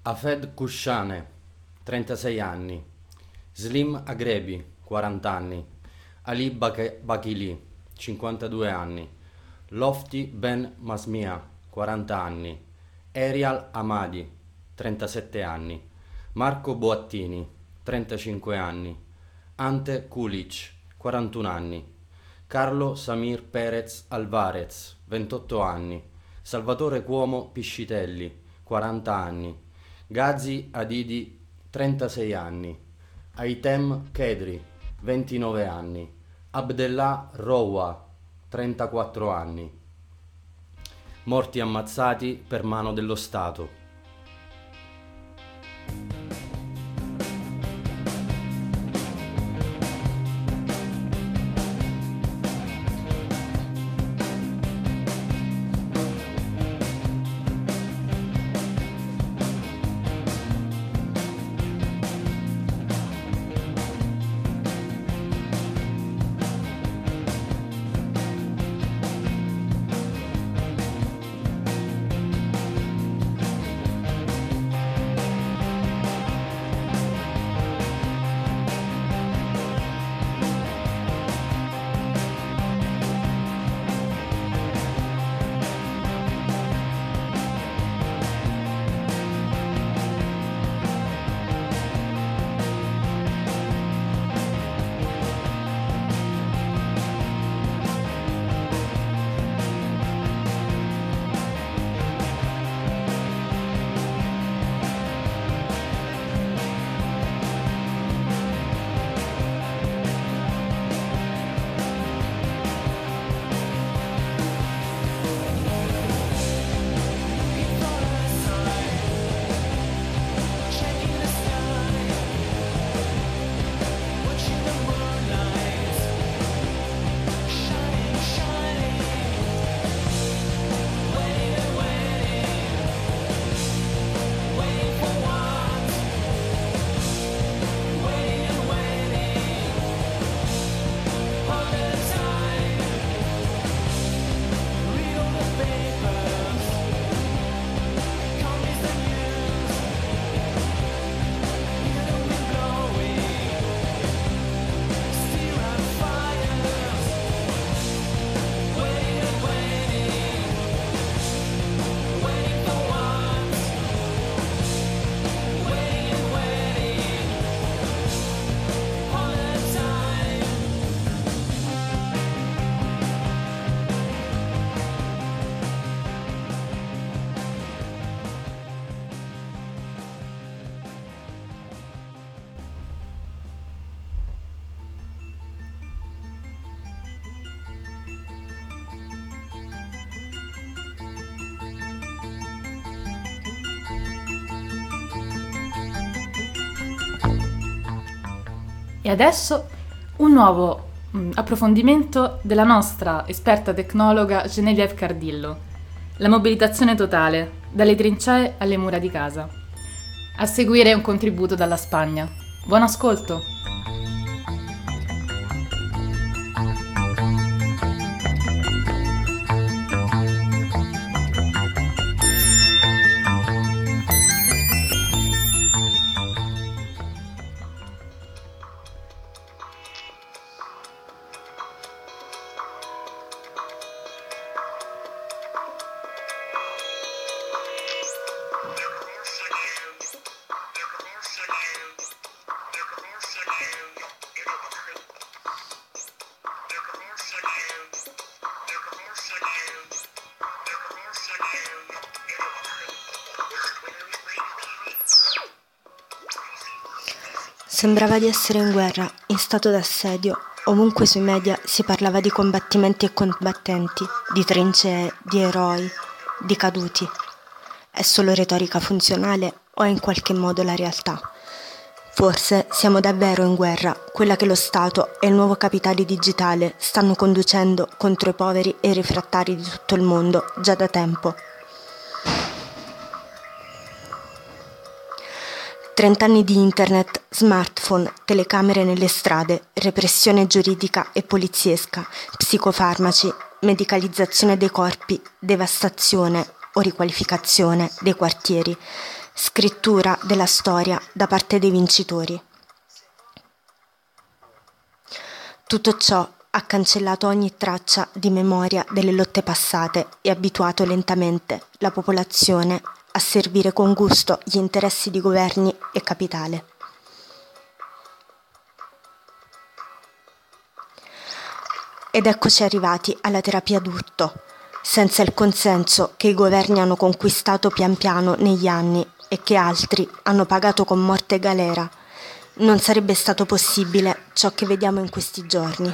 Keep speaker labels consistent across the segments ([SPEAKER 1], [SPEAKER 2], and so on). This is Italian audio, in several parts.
[SPEAKER 1] Hafed Kushane, 36 anni. Slim Agrebi, 40 anni. Ali Bakili, 52 anni. Lofti Ben Masmia, 40 anni. Erial Amadi, 37 anni. Marco Boattini, 35 anni. Ante Kulic, 41 anni. Carlo Samir Perez Alvarez, 28 anni. Salvatore Cuomo Piscitelli, 40 anni. Ghazi Adidi, 36 anni. Aitem Kedri, 29 anni. Abdellah Rowa, 34 anni. Morti ammazzati per mano dello Stato.
[SPEAKER 2] E adesso un nuovo approfondimento della nostra esperta tecnologa Geneviève Cardillo. La mobilitazione totale, dalle trincee alle mura di casa. A seguire un contributo dalla Spagna. Buon ascolto!
[SPEAKER 3] Sembrava di essere in guerra, in stato d'assedio. Ovunque sui media si parlava di combattimenti e combattenti, di trincee, di eroi, di caduti. È solo retorica funzionale o è in qualche modo la realtà? Forse siamo davvero in guerra, quella che lo Stato e il nuovo capitale digitale stanno conducendo contro i poveri e i refrattari di tutto il mondo già da tempo. 30 anni di internet, smartphone, telecamere nelle strade, repressione giuridica e poliziesca, psicofarmaci, medicalizzazione dei corpi, devastazione o riqualificazione dei quartieri. scrittura della storia da parte dei vincitori. Tutto ciò ha cancellato ogni traccia di memoria delle lotte passate e abituato lentamente la popolazione a servire con gusto gli interessi di governi e capitale. Ed eccoci arrivati alla terapia d'urto, senza il consenso che i governi hanno conquistato pian piano negli anni e che altri hanno pagato con morte e galera. Non sarebbe stato possibile ciò che vediamo in questi giorni.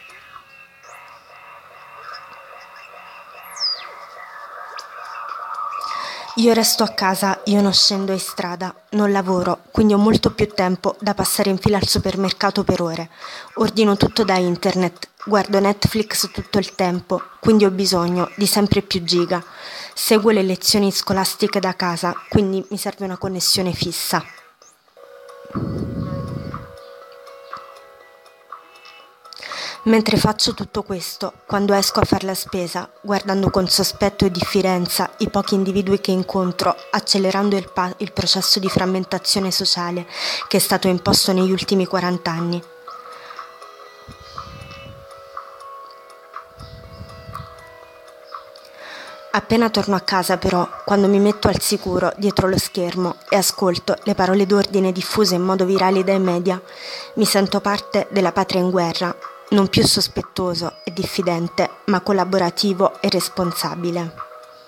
[SPEAKER 3] Io resto a casa, io non scendo in strada, non lavoro, quindi ho molto più tempo da passare in fila al supermercato per ore. Ordino tutto da internet, guardo Netflix tutto il tempo, quindi ho bisogno di sempre più giga. Seguo le lezioni scolastiche da casa, quindi mi serve una connessione fissa. Mentre faccio tutto questo, quando esco a fare la spesa, guardando con sospetto e diffidenza i pochi individui che incontro, accelerando il processo di frammentazione sociale che è stato imposto negli ultimi 40 anni. Appena torno a casa però, quando mi metto al sicuro dietro lo schermo e ascolto le parole d'ordine diffuse in modo virale dai media, mi sento parte della patria in guerra, non più sospettoso e diffidente, ma collaborativo e responsabile.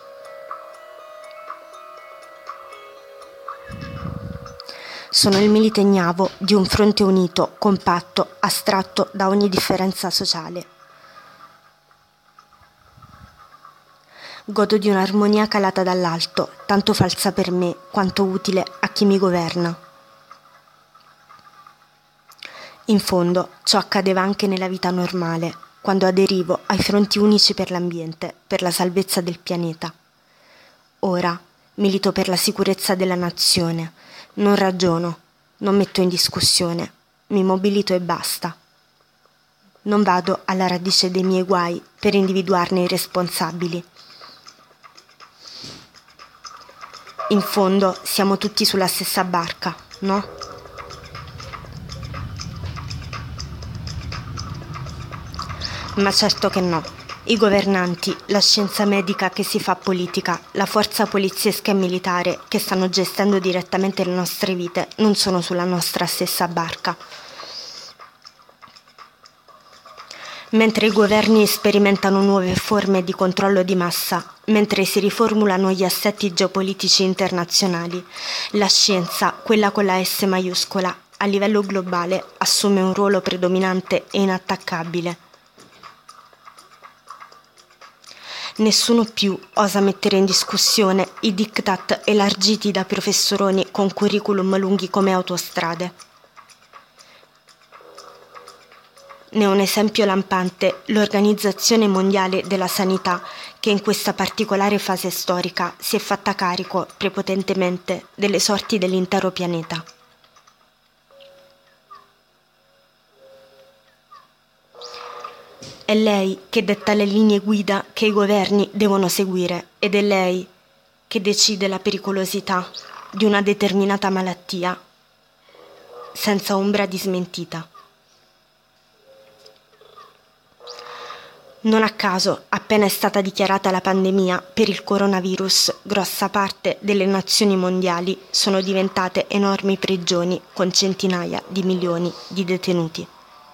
[SPEAKER 3] Sono il milite ignavo di un fronte unito, compatto, astratto da ogni differenza sociale. Godo di un'armonia calata dall'alto, tanto falsa per me quanto utile a chi mi governa. In fondo, ciò accadeva anche nella vita normale, quando aderivo ai fronti unici per l'ambiente, per la salvezza del pianeta. Ora milito per la sicurezza della nazione, non ragiono, non metto in discussione, mi mobilito e basta. Non vado alla radice dei miei guai per individuarne i responsabili. In fondo siamo tutti sulla stessa barca, no? Ma certo che no. I governanti, la scienza medica che si fa politica, la forza poliziesca e militare che stanno gestendo direttamente le nostre vite non sono sulla nostra stessa barca. Mentre i governi sperimentano nuove forme di controllo di massa, mentre si riformulano gli assetti geopolitici internazionali, la scienza, quella con la S maiuscola, a livello globale assume un ruolo predominante e inattaccabile. Nessuno più osa mettere in discussione i diktat elargiti da professoroni con curriculum lunghi come autostrade. Ne è un esempio lampante l'Organizzazione Mondiale della Sanità che in questa particolare fase storica si è fatta carico prepotentemente delle sorti dell'intero pianeta. È lei che detta le linee guida che i governi devono seguire ed è lei che decide la pericolosità di una determinata malattia senza ombra di smentita. Non a caso, appena è stata dichiarata la pandemia per il coronavirus, grossa parte delle nazioni mondiali sono diventate enormi prigioni con centinaia di milioni di detenuti.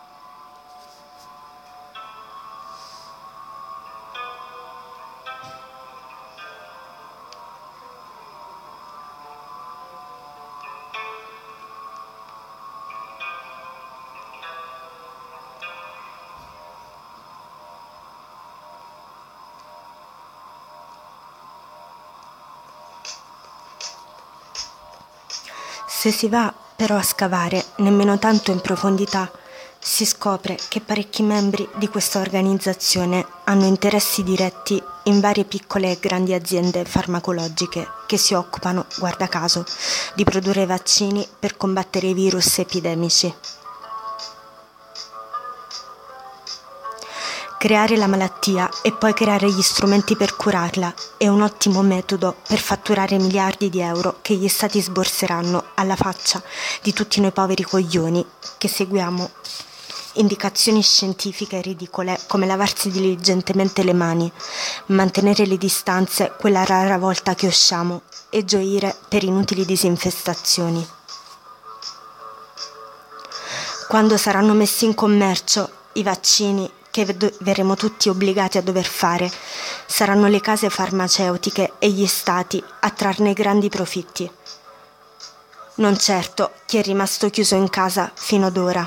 [SPEAKER 3] Se si va però a scavare nemmeno tanto in profondità, si scopre che parecchi membri di questa organizzazione hanno interessi diretti in varie piccole e grandi aziende farmacologiche che si occupano, guarda caso, di produrre vaccini per combattere i virus epidemici. Creare la malattia e poi creare gli strumenti per curarla è un ottimo metodo per fatturare miliardi di euro che gli stati sborseranno alla faccia di tutti noi poveri coglioni che seguiamo indicazioni scientifiche ridicole come lavarsi diligentemente le mani, mantenere le distanze quella rara volta che usciamo e gioire per inutili disinfestazioni. Quando saranno messi in commercio i vaccini che verremo tutti obbligati a dover fare, saranno le case farmaceutiche e gli stati a trarne grandi profitti. Non certo chi è rimasto chiuso in casa fino ad ora.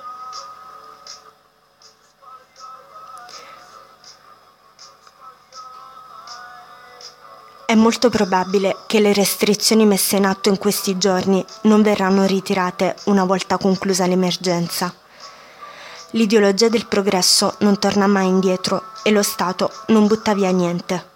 [SPEAKER 3] È molto probabile che le restrizioni messe in atto in questi giorni non verranno ritirate una volta conclusa l'emergenza. L'ideologia del progresso non torna mai indietro e lo Stato non butta via niente.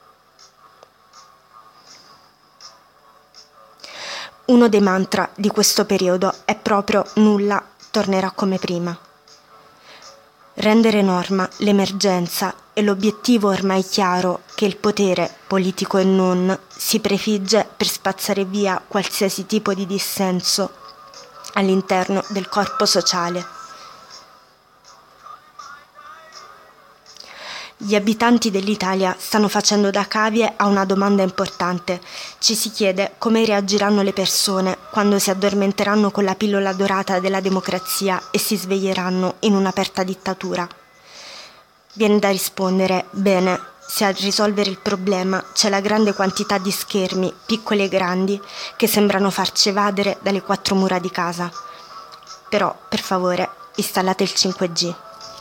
[SPEAKER 3] Uno dei mantra di questo periodo è proprio nulla tornerà come prima. Rendere norma l'emergenza e l'obiettivo ormai chiaro che il potere, politico e non, si prefigge per spazzare via qualsiasi tipo di dissenso all'interno del corpo sociale. Gli abitanti dell'Italia stanno facendo da cavie a una domanda importante. Ci si chiede come reagiranno le persone quando si addormenteranno con la pillola dorata della democrazia e si sveglieranno in un'aperta dittatura. Viene da rispondere, bene, se a risolvere il problema c'è la grande quantità di schermi, piccoli e grandi, che sembrano farci evadere dalle 4 mura di casa. Però, per favore, installate il 5G.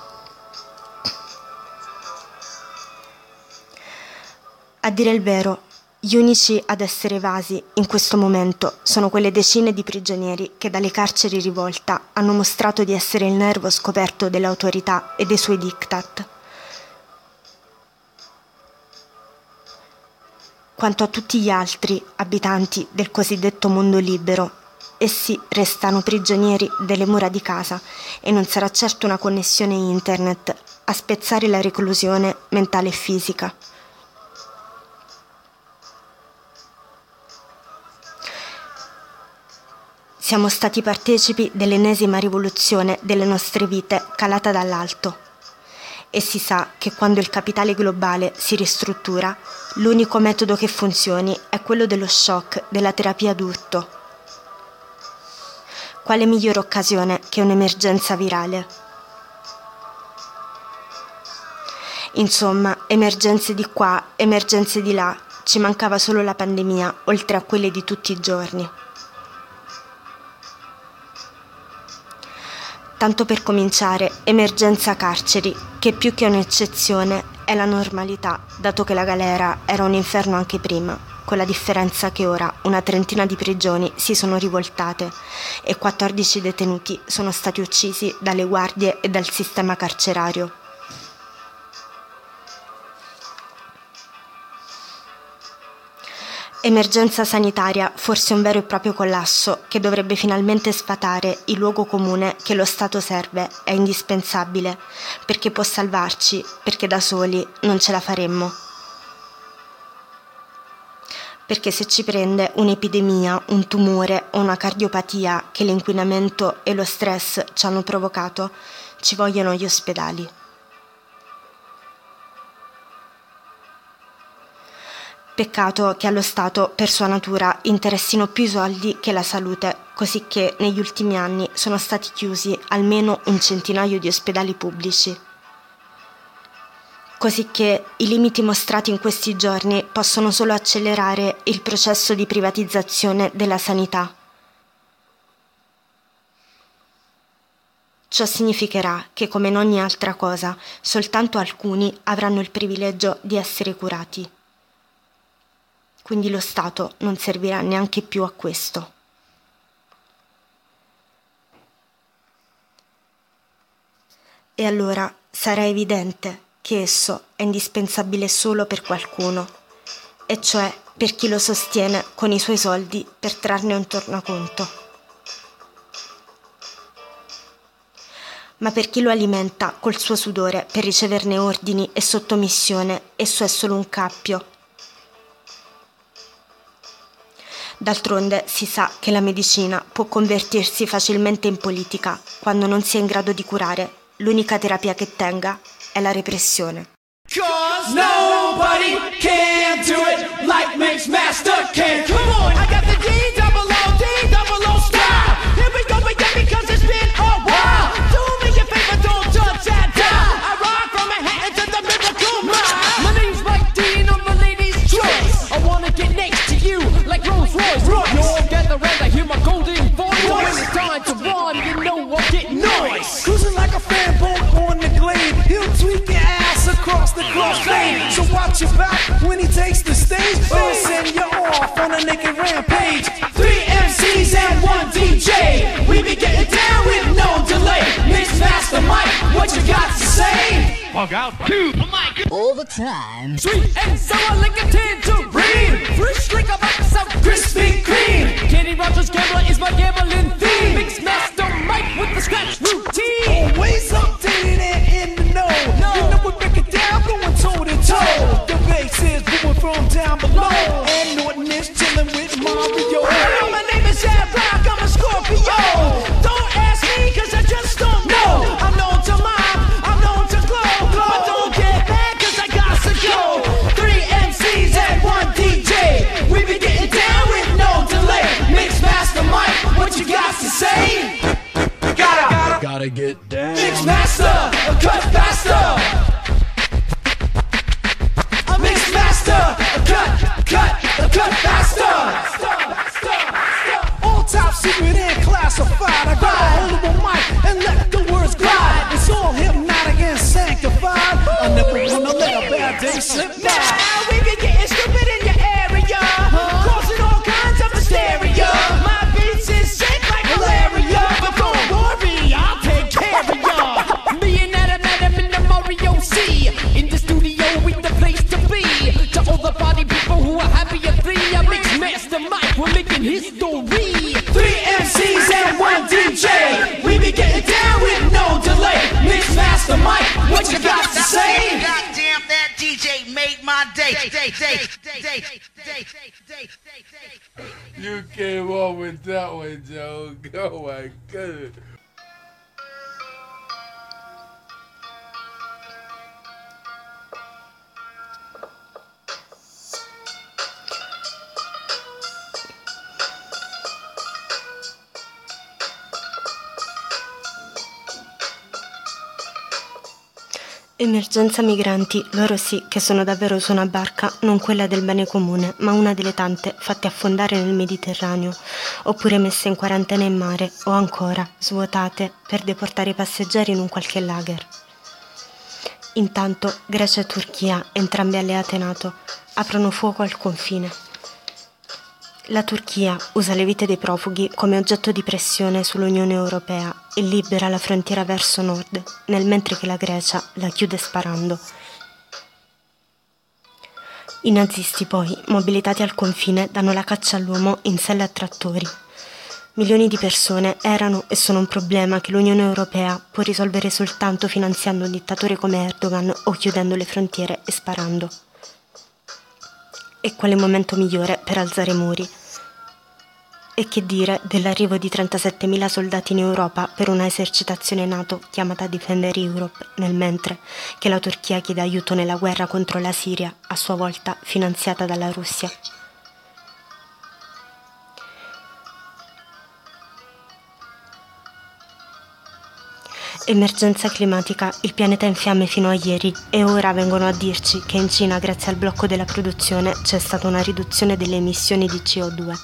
[SPEAKER 3] A dire il vero, gli unici ad essere evasi in questo momento sono quelle decine di prigionieri che dalle carceri rivolta hanno mostrato di essere il nervo scoperto delle autorità e dei suoi diktat. Quanto a tutti gli altri abitanti del cosiddetto mondo libero, essi restano prigionieri delle mura di casa e non sarà certo una connessione internet a spezzare la reclusione mentale e fisica. Siamo stati partecipi dell'ennesima rivoluzione delle nostre vite calata dall'alto. E si sa che quando il capitale globale si ristruttura, l'unico metodo che funzioni è quello dello shock, della terapia d'urto. Quale migliore occasione che un'emergenza virale? Insomma, emergenze di qua, emergenze di là, ci mancava solo la pandemia, oltre a quelle di tutti i giorni. Tanto per cominciare, emergenza carceri, che più che un'eccezione è la normalità, dato che la galera era un inferno anche prima, con la differenza che ora una trentina di prigioni si sono rivoltate e 14 detenuti sono stati uccisi dalle guardie e dal sistema carcerario. Emergenza sanitaria, forse un vero e proprio collasso che dovrebbe finalmente sfatare il luogo comune che lo Stato serve, è indispensabile, perché può salvarci, perché da soli non ce la faremmo. Perché se ci prende un'epidemia, un tumore o una cardiopatia che l'inquinamento e lo stress ci hanno provocato, ci vogliono gli ospedali. Peccato che allo Stato, per sua natura, interessino più i soldi che la salute, così che negli ultimi anni sono stati chiusi almeno un centinaio di ospedali pubblici. Così che i limiti mostrati in questi giorni possono solo accelerare il processo di privatizzazione della sanità. Ciò significherà che, come in ogni altra cosa, soltanto alcuni avranno il privilegio di essere curati. Quindi lo Stato non servirà neanche più a questo. E allora sarà evidente che esso è indispensabile solo per qualcuno, e cioè per chi lo sostiene con i suoi soldi per trarne un tornaconto. ma per chi lo alimenta col suo sudore per riceverne ordini e sottomissione, esso è solo un cappio. D'altronde si sa che la medicina può convertirsi facilmente in politica quando non si è in grado di curare. L'unica terapia che tenga è la repressione.
[SPEAKER 4] 'Cause nobody can do it like Mixmaster can. Come on, I got the D-double-O style. Here we go again because it's been a while. Do me a favor, don't touch that dial. I rock from Manhattan to the Miracle Mile. My name's Mike Dean, I'm the lady's choice. I wanna get next to you like Rolls Royce. You all gather round, I hear my golden voice. When it's time to run, you know I'm getting noise.
[SPEAKER 5] Cruising like a fanboy on the glade. He'll tweak your ass across the crossfade. So watch your back when he takes the stage. He'll send you off on a naked rampage.
[SPEAKER 4] 3 MCs and 1 DJ. We be getting down with no delay. Mixmaster Mike, what you got to say?
[SPEAKER 5] Bug out to
[SPEAKER 6] all the time.
[SPEAKER 4] Sweet and sour like a tangerine. Fresh like a box of Krispy Kreme. Kenny Rogers Gambler is my gambling theme. Mixmaster Mike with the scratch routine.
[SPEAKER 5] always updated and in the know. You know we break it down, going toe to toe. The bass is moving from down below, and Norton is chilling with Mario.
[SPEAKER 4] Hello, my name is Ad Rock, I'm a Scorpio. Don't ask me, cause I just don't know. I'm known to mime, I'm known to glow. But don't get mad, cause I got to go. 3 MCs and 1 DJ. We be getting down with no delay. Mixmaster Mike, what you got to say?
[SPEAKER 5] Gotta get down.
[SPEAKER 4] Mixmaster, cut faster. A Mixmaster, cut faster.
[SPEAKER 5] All top secret and classified. I got a hold of a mic and let the words glide. It's all hypnotic and sanctified. I never wanna let a bad day slip by.
[SPEAKER 4] Now we be getting stupid in your area, causing all kinds of hysteria. My beats is sick like malaria, but don't worry, I'll take care of ya. Me and Adam in the Mario C, in the studio with the place to be. To all the party people who are happy at 3, I Mixmaster Mike, we're making history. 3 MCs and 1 DJ, we be getting down with no delay. Mixmaster Mike, what you got to say?
[SPEAKER 6] Goddamn, that DJ made my day.
[SPEAKER 7] You came on with that one, Joe. Oh my goodness.
[SPEAKER 3] Emergenza migranti, loro sì che sono davvero su una barca, non quella del bene comune, ma una delle tante fatte affondare nel Mediterraneo, oppure messe in quarantena in mare, o ancora svuotate per deportare i passeggeri in un qualche lager. Intanto Grecia e Turchia, entrambe alleate NATO, aprono fuoco al confine. La Turchia usa le vite dei profughi come oggetto di pressione sull'Unione Europea e libera la frontiera verso nord, nel mentre che la Grecia la chiude sparando. I nazisti poi, mobilitati al confine, danno la caccia all'uomo in selle a trattori. Milioni di persone erano e sono un problema che l'Unione Europea può risolvere soltanto finanziando un dittatore come Erdogan o chiudendo le frontiere e sparando. E quale momento migliore per alzare i muri? E che dire dell'arrivo di 37.000 soldati in Europa per una esercitazione NATO chiamata Defender Europe, nel mentre che la Turchia chiede aiuto nella guerra contro la Siria, a sua volta finanziata dalla Russia. Emergenza climatica, il pianeta è in fiamme fino a ieri e ora vengono a dirci che in Cina, grazie al blocco della produzione, c'è stata una riduzione delle emissioni di CO2.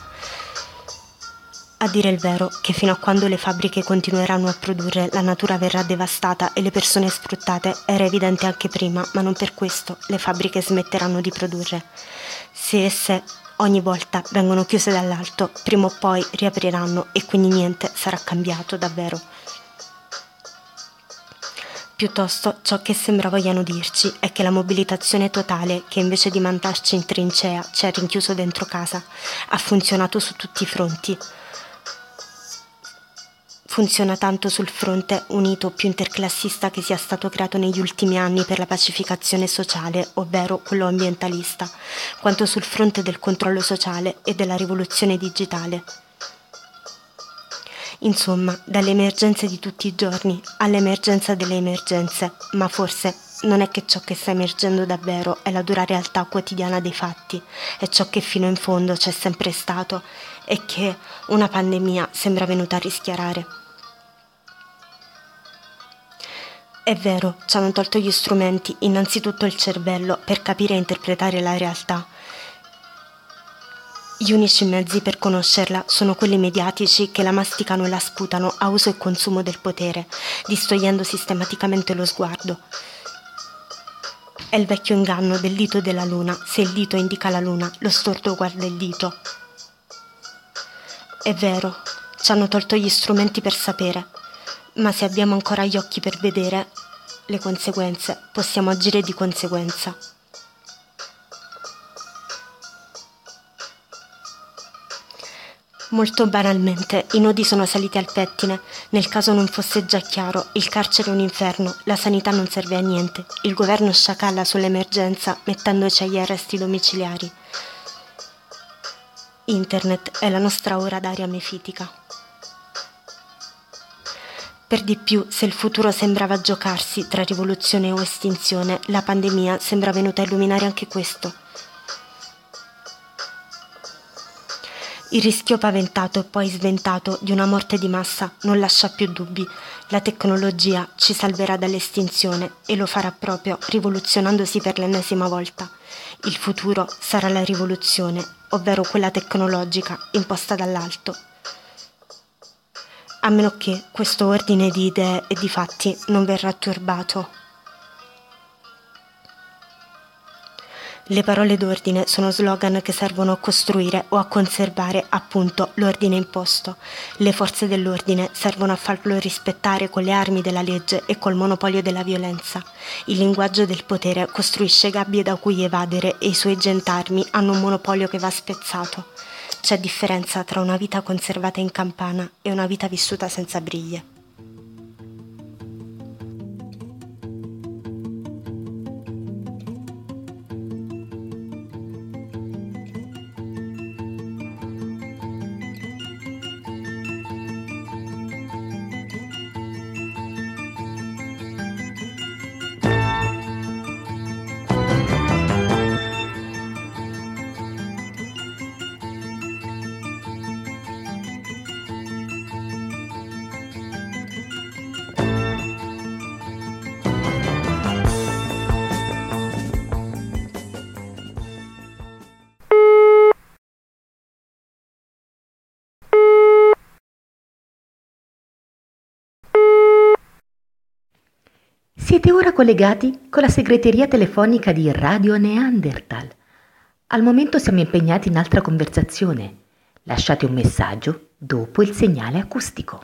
[SPEAKER 3] A dire il vero, che fino a quando le fabbriche continueranno a produrre, la natura verrà devastata e le persone sfruttate, era evidente anche prima, ma non per questo le fabbriche smetteranno di produrre. Se esse ogni volta vengono chiuse dall'alto, prima o poi riapriranno e quindi niente sarà cambiato davvero. Piuttosto, ciò che sembra vogliano dirci è che la mobilitazione totale, che invece di mandarci in trincea ci ha rinchiuso dentro casa, ha funzionato su tutti i fronti. funziona tanto sul fronte unito più interclassista che sia stato creato negli ultimi anni per la pacificazione sociale, ovvero quello ambientalista, quanto sul fronte del controllo sociale e della rivoluzione digitale. Insomma, dalle emergenze di tutti i giorni all'emergenza delle emergenze, ma forse non è che ciò che sta emergendo davvero è la dura realtà quotidiana dei fatti, è ciò che fino in fondo c'è sempre stato e che una pandemia sembra venuta a rischiarare. È vero, ci hanno tolto gli strumenti, innanzitutto il cervello, per capire e interpretare la realtà. Gli unici mezzi per conoscerla sono quelli mediatici che la masticano e la sputano a uso e consumo del potere, distogliendo sistematicamente lo sguardo. È il vecchio inganno del dito e della luna: se il dito indica la luna, lo storto guarda il dito. È vero, ci hanno tolto gli strumenti per sapere, ma se abbiamo ancora gli occhi per vedere le conseguenze, possiamo agire di conseguenza. Molto banalmente, i nodi sono saliti al pettine. Nel caso non fosse già chiaro, il carcere è un inferno, la sanità non serve a niente, il governo sciacalla sull'emergenza mettendoci agli arresti domiciliari. Internet è la nostra ora d'aria mefitica. Per di più, se il futuro sembrava giocarsi tra rivoluzione o estinzione, la pandemia sembra venuta a illuminare anche questo. Il rischio paventato e poi sventato di una morte di massa non lascia più dubbi. La tecnologia ci salverà dall'estinzione e lo farà proprio rivoluzionandosi per l'ennesima volta. Il futuro sarà la rivoluzione, ovvero quella tecnologica imposta dall'alto. A meno che questo ordine di idee e di fatti non verrà turbato. Le parole d'ordine sono slogan che servono a costruire o a conservare appunto l'ordine imposto. Le forze dell'ordine servono a farlo rispettare con le armi della legge e col monopolio della violenza. Il linguaggio del potere costruisce gabbie da cui evadere e i suoi gendarmi hanno un monopolio che va spezzato. C'è differenza tra una vita conservata in campana e una vita vissuta senza briglie.
[SPEAKER 8] Siete ora collegati con la segreteria telefonica di Radio Neanderthal. Al momento siamo impegnati in altra conversazione. Lasciate un messaggio dopo il segnale acustico.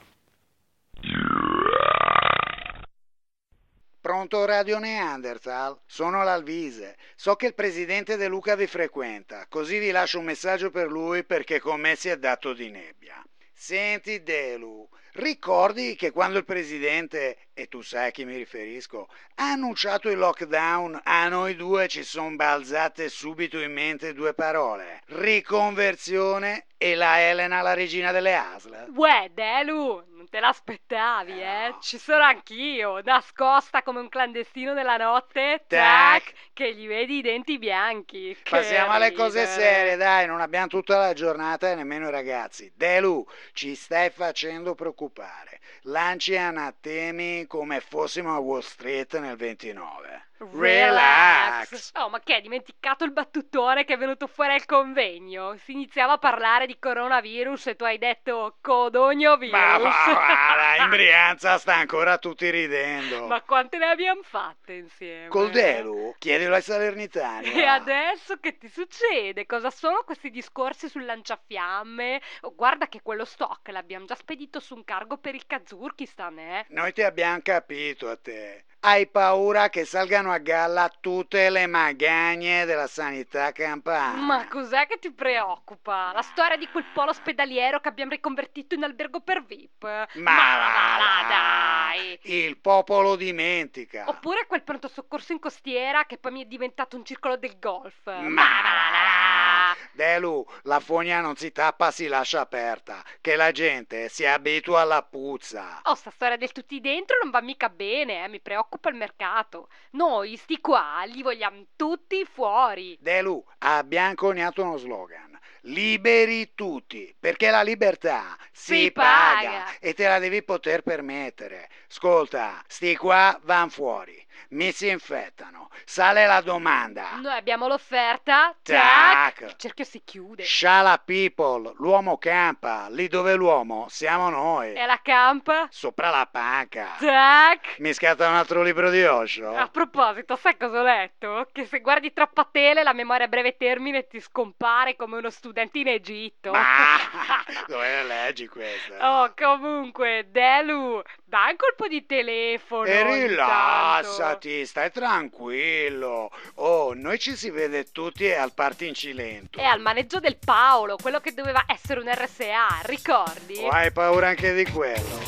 [SPEAKER 9] Pronto Radio Neanderthal? Sono l'Alvise. So che il presidente De Luca vi frequenta, così vi lascio un messaggio per lui perché con me si è dato di nebbia. Senti Delu, ricordi che quando il presidente, e tu sai a chi mi riferisco, ha annunciato il lockdown, a noi due ci sono balzate subito in mente due parole: riconversione e la Elena la regina delle ASL.
[SPEAKER 10] Uè, Delu, non te l'aspettavi,
[SPEAKER 9] No.
[SPEAKER 10] Ci sono anch'io, nascosta come un clandestino nella notte,
[SPEAKER 9] Tac.
[SPEAKER 10] che gli vedi i denti bianchi. Che
[SPEAKER 9] Passiamo alle cose
[SPEAKER 10] ridere.
[SPEAKER 9] serie, dai, non abbiamo tutta la giornata e nemmeno i ragazzi. Delu, ci stai facendo preoccupare. Lanci anatemi come fossimo a Wall Street nel 29. Relax.
[SPEAKER 10] Oh, ma che hai dimenticato il battutore che è venuto fuori al convegno? Si iniziava a parlare di coronavirus e tu hai detto codognovirus.
[SPEAKER 9] Ma guarda, in Brianza sta ancora tutti ridendo.
[SPEAKER 10] Ma quante ne abbiamo fatte insieme?
[SPEAKER 9] Col Delu? Chiedilo ai Salernitani.
[SPEAKER 10] E
[SPEAKER 9] va.
[SPEAKER 10] adesso che ti succede? Cosa sono questi discorsi sul lanciafiamme? Oh, guarda che quello stock l'abbiamo già spedito su un cargo per il Kazurkistan,
[SPEAKER 9] Noi ti abbiamo capito a te. Hai paura che salgano a galla tutte le magagne della sanità campana?
[SPEAKER 10] Ma cos'è che ti preoccupa? La storia di quel polo ospedaliero che abbiamo riconvertito in albergo per VIP? Dai!
[SPEAKER 9] Il popolo dimentica.
[SPEAKER 10] Oppure quel pronto soccorso in costiera che poi mi è diventato un circolo del golf?
[SPEAKER 9] Delu, la fogna non si tappa, si lascia aperta, che la gente si abitua alla puzza.
[SPEAKER 10] Oh, sta storia del tutti dentro non va mica bene, mi preoccupa il mercato. Noi, sti qua, li vogliamo tutti fuori.
[SPEAKER 9] Delu, abbiamo coniato uno slogan. Liberi tutti, perché la libertà si paga e te la devi poter permettere. Ascolta, sti qua van fuori, mi si infettano, sale la domanda.
[SPEAKER 10] Noi abbiamo l'offerta,
[SPEAKER 9] Tac.
[SPEAKER 10] il cerchio si chiude.
[SPEAKER 9] Shala people, l'uomo campa, lì dove l'uomo siamo noi.
[SPEAKER 10] E la campa?
[SPEAKER 9] Sopra la panca.
[SPEAKER 10] Tac.
[SPEAKER 9] Mi scatta un altro libro di Osho.
[SPEAKER 10] A proposito, sai cosa ho letto? Che se guardi troppa tele la memoria a breve termine ti scompare come uno studente in Egitto.
[SPEAKER 9] Dove le leggi queste?
[SPEAKER 10] Oh, comunque, Delu, dai un colpo di telefono.
[SPEAKER 9] E
[SPEAKER 10] ogni
[SPEAKER 9] rilassati, stai tranquillo. Oh, noi ci si vede tutti al party in Cilento.
[SPEAKER 10] E al maneggio del Paolo, quello che doveva essere un RSA, ricordi?
[SPEAKER 9] O hai paura anche di quello?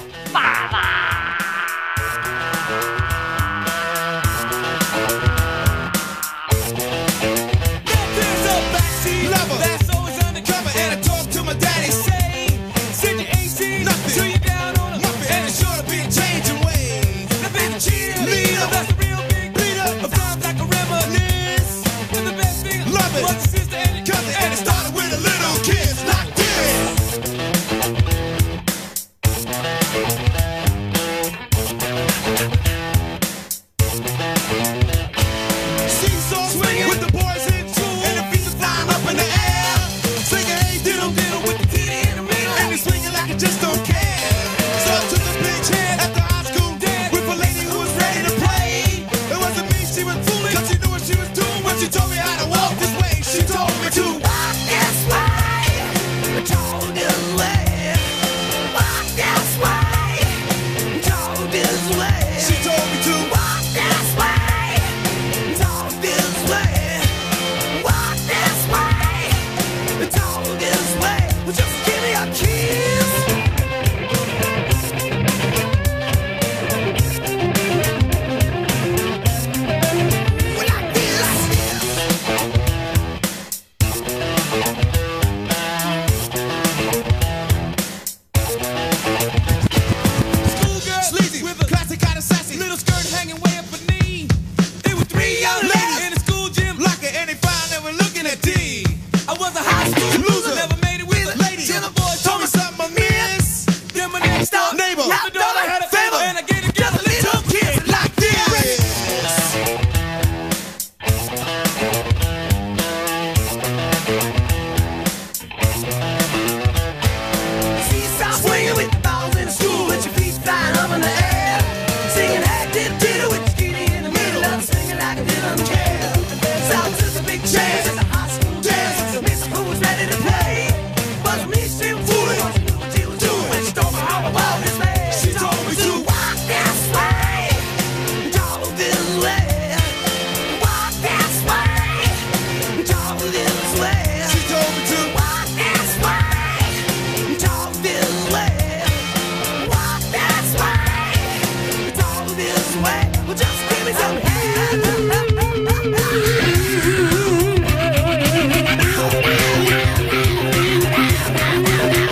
[SPEAKER 4] Just give me some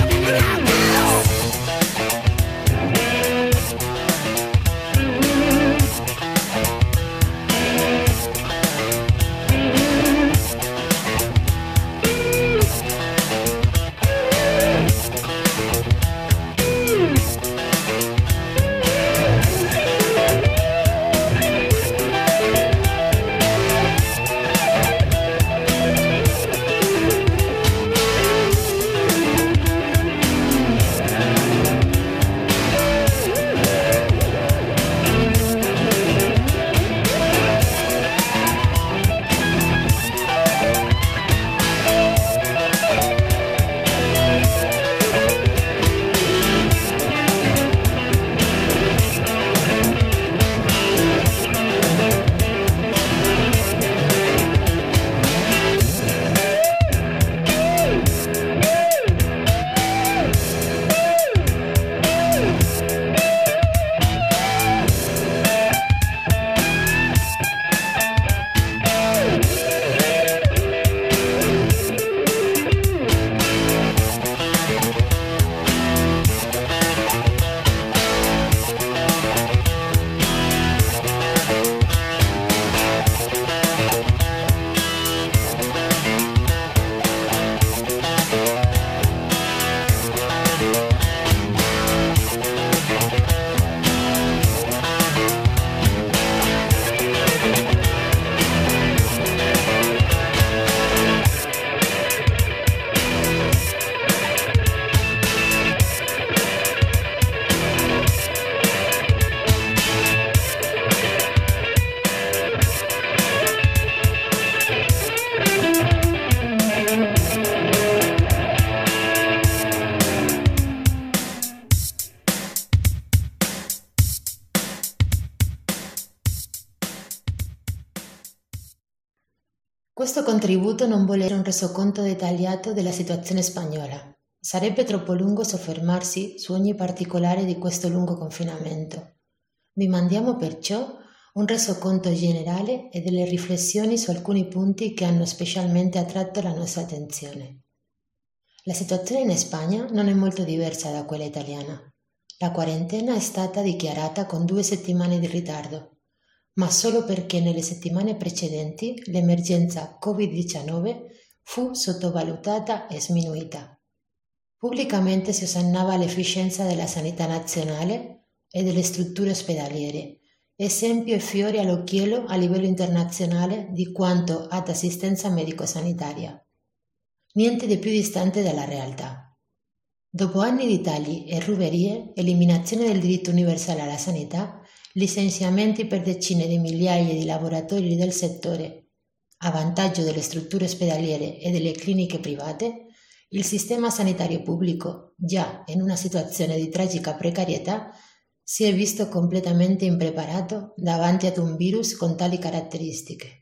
[SPEAKER 11] Questo contributo non vuole essere un resoconto dettagliato della situazione spagnola. Sarebbe troppo lungo soffermarsi su ogni particolare di questo lungo confinamento. Vi mandiamo perciò un resoconto generale e delle riflessioni su alcuni punti che hanno specialmente attratto la nostra attenzione. La situazione in Spagna non è molto diversa da quella italiana. La quarantena è stata dichiarata con 2 settimane di ritardo, ma solo perché nelle settimane precedenti l'emergenza Covid-19 fu sottovalutata e sminuita. Pubblicamente si osannava l'efficienza della sanità nazionale e delle strutture ospedaliere, esempio e fiore all'occhiello a livello internazionale di quanto ad assistenza medico-sanitaria. Niente di più distante dalla realtà. Dopo anni di tagli e ruberie, eliminazione del diritto universale alla sanità, licenziamenti per decine di migliaia di lavoratori del settore, a vantaggio delle strutture ospedaliere e delle cliniche private, il sistema sanitario pubblico, già in una situazione di tragica precarietà, si è visto completamente impreparato davanti ad un virus con tali caratteristiche.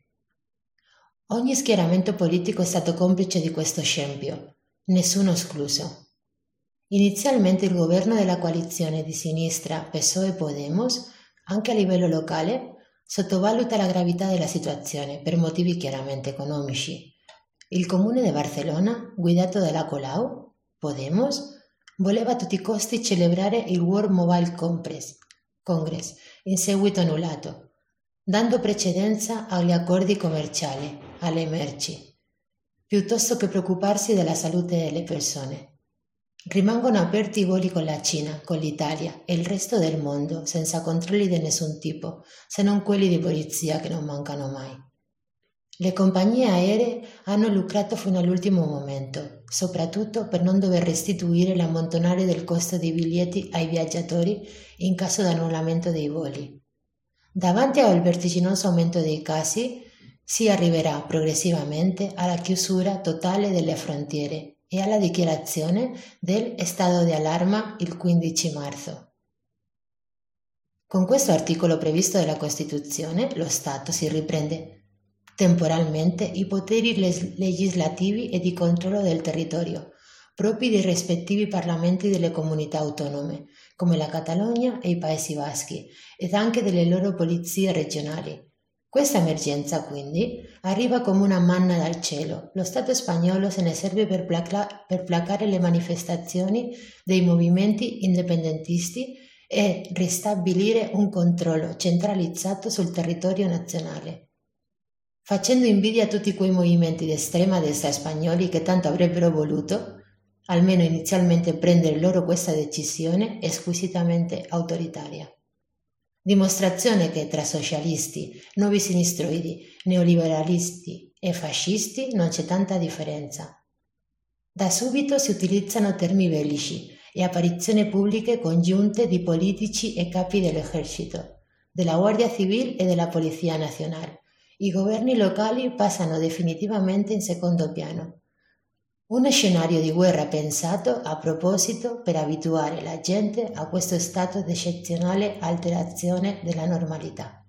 [SPEAKER 11] Ogni schieramento politico è stato complice di questo scempio, nessuno escluso. Inizialmente il governo della coalizione di sinistra PSOE e Podemos, anche a livello locale, sottovaluta la gravità della situazione per motivi chiaramente economici. Il comune di Barcellona, guidato dalla Colau, Podemos, voleva a tutti i costi celebrare il World Mobile Congress, in seguito annullato, dando precedenza agli accordi commerciali, alle merci, piuttosto che preoccuparsi della salute delle persone. Rimangono aperti i voli con la Cina, con l'Italia e il resto del mondo, senza controlli di nessun tipo, se non quelli di polizia che non mancano mai. Le compagnie aeree hanno lucrato fino all'ultimo momento, soprattutto per non dover restituire l'ammontonare del costo dei biglietti ai viaggiatori in caso di annullamento dei voli. Davanti al vertiginoso aumento dei casi, si arriverà progressivamente alla chiusura totale delle frontiere e alla dichiarazione del stato di allarma il 15 marzo. Con questo articolo previsto dalla Costituzione, lo Stato si riprende temporalmente i poteri legislativi e di controllo del territorio, propri dei rispettivi parlamenti delle comunità autonome, come la Catalogna e i Paesi Baschi, ed anche delle loro polizie regionali. Questa emergenza, quindi, arriva come una manna dal cielo. Lo Stato spagnolo se ne serve per placare le manifestazioni dei movimenti indipendentisti e ristabilire un controllo centralizzato sul territorio nazionale. Facendo invidia a tutti quei movimenti di estrema destra spagnoli che tanto avrebbero voluto, almeno inizialmente, prendere loro questa decisione squisitamente autoritaria. Dimostrazione che tra socialisti, nuovi sinistroidi, neoliberalisti e fascisti non c'è tanta differenza. Da subito si utilizzano termini bellici e apparizioni pubbliche congiunte di politici e capi dell'esercito, della Guardia Civil e della Polizia Nazionale. I governi locali passano definitivamente in secondo piano. Un scenario di guerra pensato a proposito per abituare la gente a questo stato di eccezionale alterazione della normalità.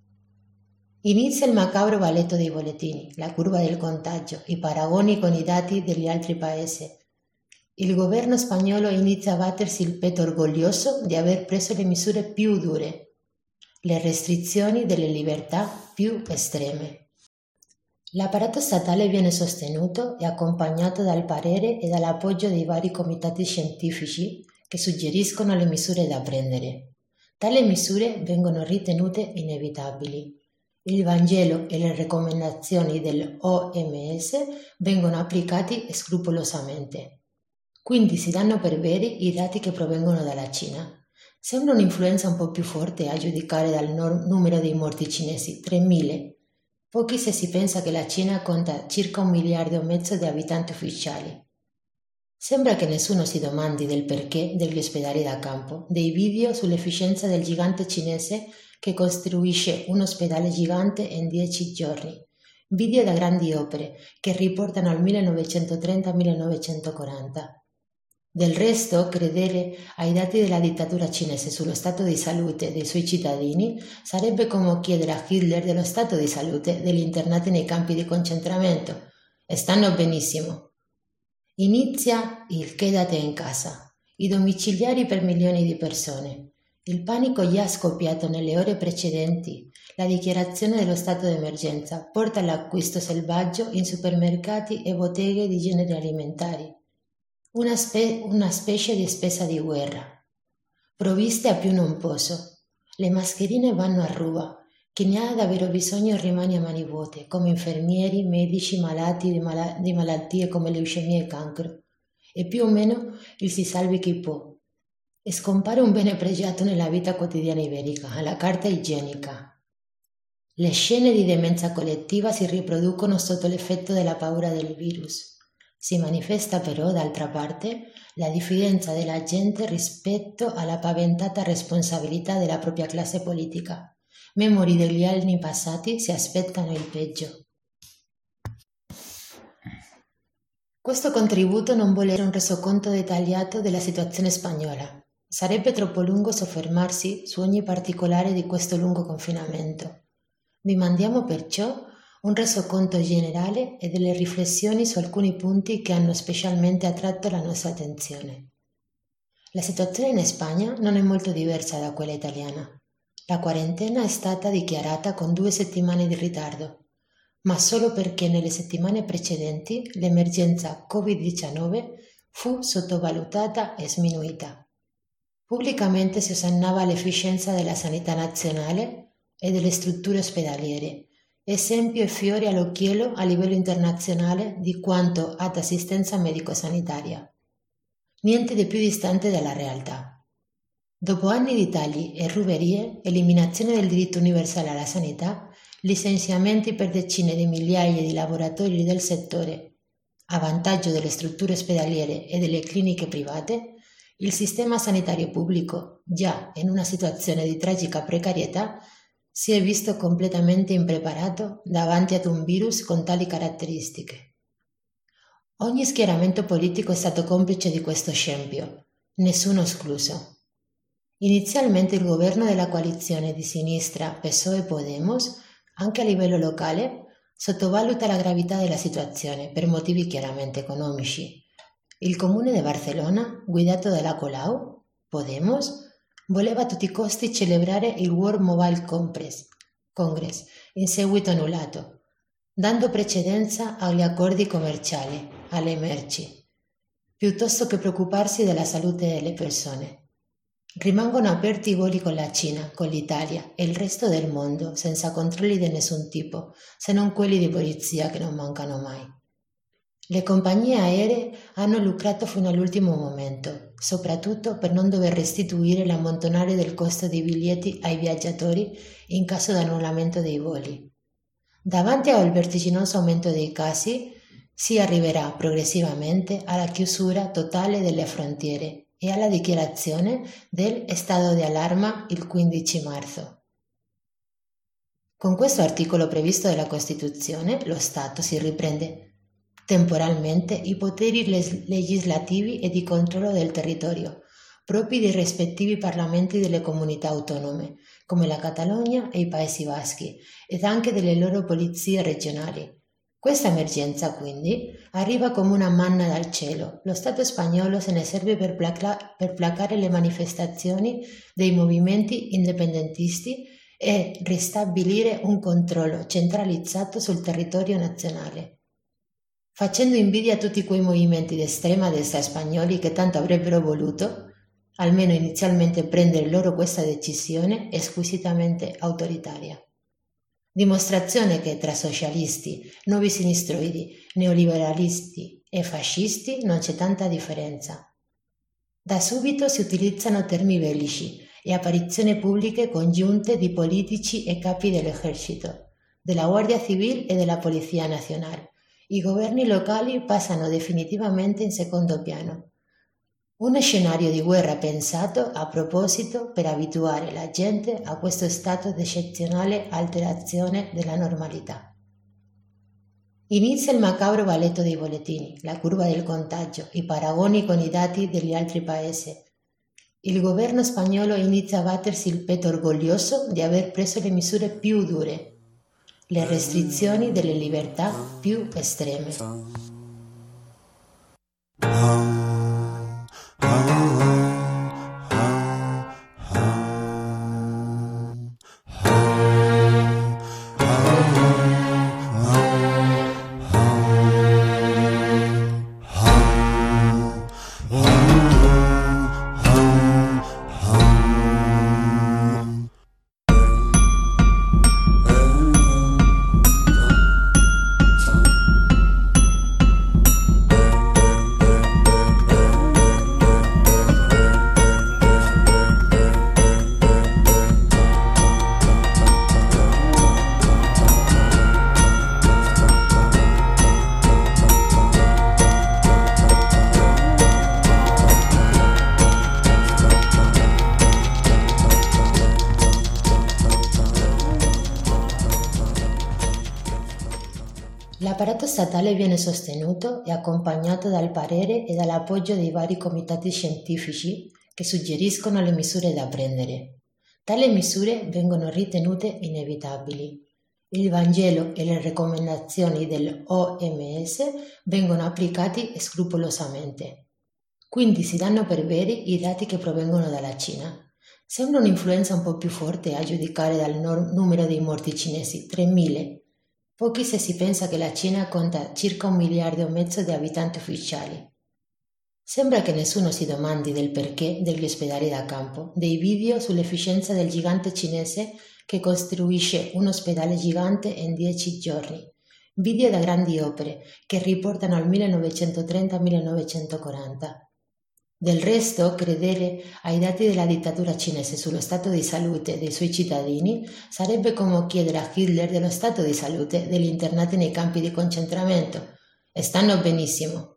[SPEAKER 11] Inizia il macabro balletto dei bollettini, la curva del contagio, i paragoni con i dati degli altri paesi. Il governo spagnolo inizia a battersi il petto orgoglioso di aver preso le misure più dure, le restrizioni delle libertà più estreme. L'apparato statale viene sostenuto e accompagnato dal parere e dall'appoggio dei vari comitati scientifici che suggeriscono le misure da prendere. Tali misure vengono ritenute inevitabili. Il Vangelo e le raccomandazioni dell'OMS vengono applicati scrupolosamente. Quindi si danno per veri i dati che provengono dalla Cina. Sembra un'influenza un po' più forte a giudicare dal numero dei morti cinesi, 3.000. Pochi se si pensa che la Cina conta circa 1,5 miliardi di abitanti ufficiali. Sembra che nessuno si domandi del perché degli ospedali da campo, dei video sull'efficienza del gigante cinese che costruisce un ospedale gigante in 10 giorni, video da grandi opere che riportano al 1930-1940. Del resto, credere ai dati della dittatura cinese sullo stato di salute dei suoi cittadini sarebbe come chiedere a Hitler dello stato di salute degli internati nei campi di concentramento. E stanno benissimo. Inizia il quédate in casa, i domiciliari per milioni di persone. Il panico già scoppiato nelle ore precedenti, la dichiarazione dello stato d'emergenza porta all'acquisto selvaggio in supermercati e botteghe di generi alimentari. Una specie di spesa di guerra. Provviste a più non posso. Le mascherine vanno a ruba. Chi ne ha davvero bisogno rimane a mani vuote, come infermieri, medici, malati di malattie come leucemia e cancro. E più o meno il si salvi chi può. E scompare un bene pregiato nella vita quotidiana iberica, la carta igienica. Le scene di demenza collettiva si riproducono sotto l'effetto della paura del virus. Si manifesta però, d'altra parte, la diffidenza della gente rispetto alla paventata responsabilità della propria classe politica. Memori degli anni passati si aspettano il peggio. Questo contributo non vuole essere un resoconto dettagliato della situazione spagnola. Sarebbe troppo lungo soffermarsi su ogni particolare di questo lungo confinamento. Vi mandiamo perciò un resoconto generale e delle riflessioni su alcuni punti che hanno specialmente attratto la nostra attenzione. La situazione in Spagna non è molto diversa da quella italiana. La quarantena è stata dichiarata con 2 settimane di ritardo, ma solo perché nelle settimane precedenti l'emergenza Covid-19 fu sottovalutata e sminuita. Pubblicamente si osannava l'efficienza della sanità nazionale e delle strutture ospedaliere, esempio e fiore all'occhiello a livello internazionale di quanto ad assistenza medico-sanitaria. Niente di più distante dalla realtà. Dopo anni di tagli e ruberie, eliminazione del diritto universale alla sanità, licenziamenti per decine di migliaia di lavoratori del settore, a vantaggio delle strutture ospedaliere e delle cliniche private, il sistema sanitario pubblico, già in una situazione di tragica precarietà, si è visto completamente impreparato davanti ad un virus con tali caratteristiche. Ogni schieramento politico è stato complice di questo scempio, nessuno escluso. Inizialmente il governo della coalizione di sinistra PSOE e Podemos, anche a livello locale, sottovaluta la gravità della situazione per motivi chiaramente economici. Il comune di Barcellona, guidato dalla Colau, Podemos, voleva a tutti i costi celebrare il World Mobile Congress, in seguito annullato, dando precedenza agli accordi commerciali, alle merci, piuttosto che preoccuparsi della salute delle persone. Rimangono aperti i voli con la Cina, con l'Italia e il resto del mondo, senza controlli di nessun tipo, se non quelli di polizia che non mancano mai. Le compagnie aeree hanno lucrato fino all'ultimo momento, soprattutto per non dover restituire l'ammontonare del costo dei biglietti ai viaggiatori in caso di annullamento dei voli. Davanti al vertiginoso aumento dei casi, si arriverà progressivamente alla chiusura totale delle frontiere e alla dichiarazione del stato di allarma il 15 marzo. Con questo articolo previsto dalla Costituzione, lo Stato si riprende temporalmente i poteri legislativi e di controllo del territorio, propri dei rispettivi parlamenti delle comunità autonome, come la Catalogna e i Paesi Baschi, ed anche delle loro polizie regionali. Questa emergenza, quindi, arriva come una manna dal cielo. Lo Stato spagnolo se ne serve per placare le manifestazioni dei movimenti indipendentisti e ristabilire un controllo centralizzato sul territorio nazionale. Facendo invidia a tutti quei movimenti di estrema destra spagnoli che tanto avrebbero voluto, almeno inizialmente, prendere loro questa decisione squisitamente autoritaria. Dimostrazione che tra socialisti, nuovi sinistroidi, neoliberalisti e fascisti non c'è tanta differenza. Da subito si utilizzano termini bellici e apparizioni pubbliche congiunte di politici e capi dell'esercito, della Guardia Civil e della Polizia Nazionale. I governi locali passano definitivamente in secondo piano. Un scenario di guerra pensato a proposito per abituare la gente a questo stato di eccezionale alterazione della normalità. Inizia il macabro balletto dei bollettini, la curva del contagio, i paragoni con i dati degli altri paesi. Il governo spagnolo inizia a battersi il petto orgoglioso di aver preso le misure più dure, le restrizioni delle libertà più estreme. L'apparato statale viene sostenuto e accompagnato dal parere e dall'appoggio dei vari comitati scientifici che suggeriscono le misure da prendere. Tali misure vengono ritenute inevitabili. Il Vangelo e le raccomandazioni dell'OMS vengono applicati scrupolosamente. Quindi si danno per veri i dati che provengono dalla Cina. Sembra un'influenza un po' più forte a giudicare dal numero dei morti cinesi, 3.000. Pochi se si pensa che la Cina conta circa 1,5 miliardi di abitanti ufficiali. Sembra che nessuno si domandi del perché degli ospedali da campo, dei video sull'efficienza del gigante cinese che costruisce un ospedale gigante in 10 giorni, video da grandi opere che riportano al 1930-1940. Del resto, credere ai dati della dittatura cinese sullo stato di salute dei suoi cittadini sarebbe come chiedere a Hitler dello stato di salute degli internati nei campi di concentramento. E stanno benissimo.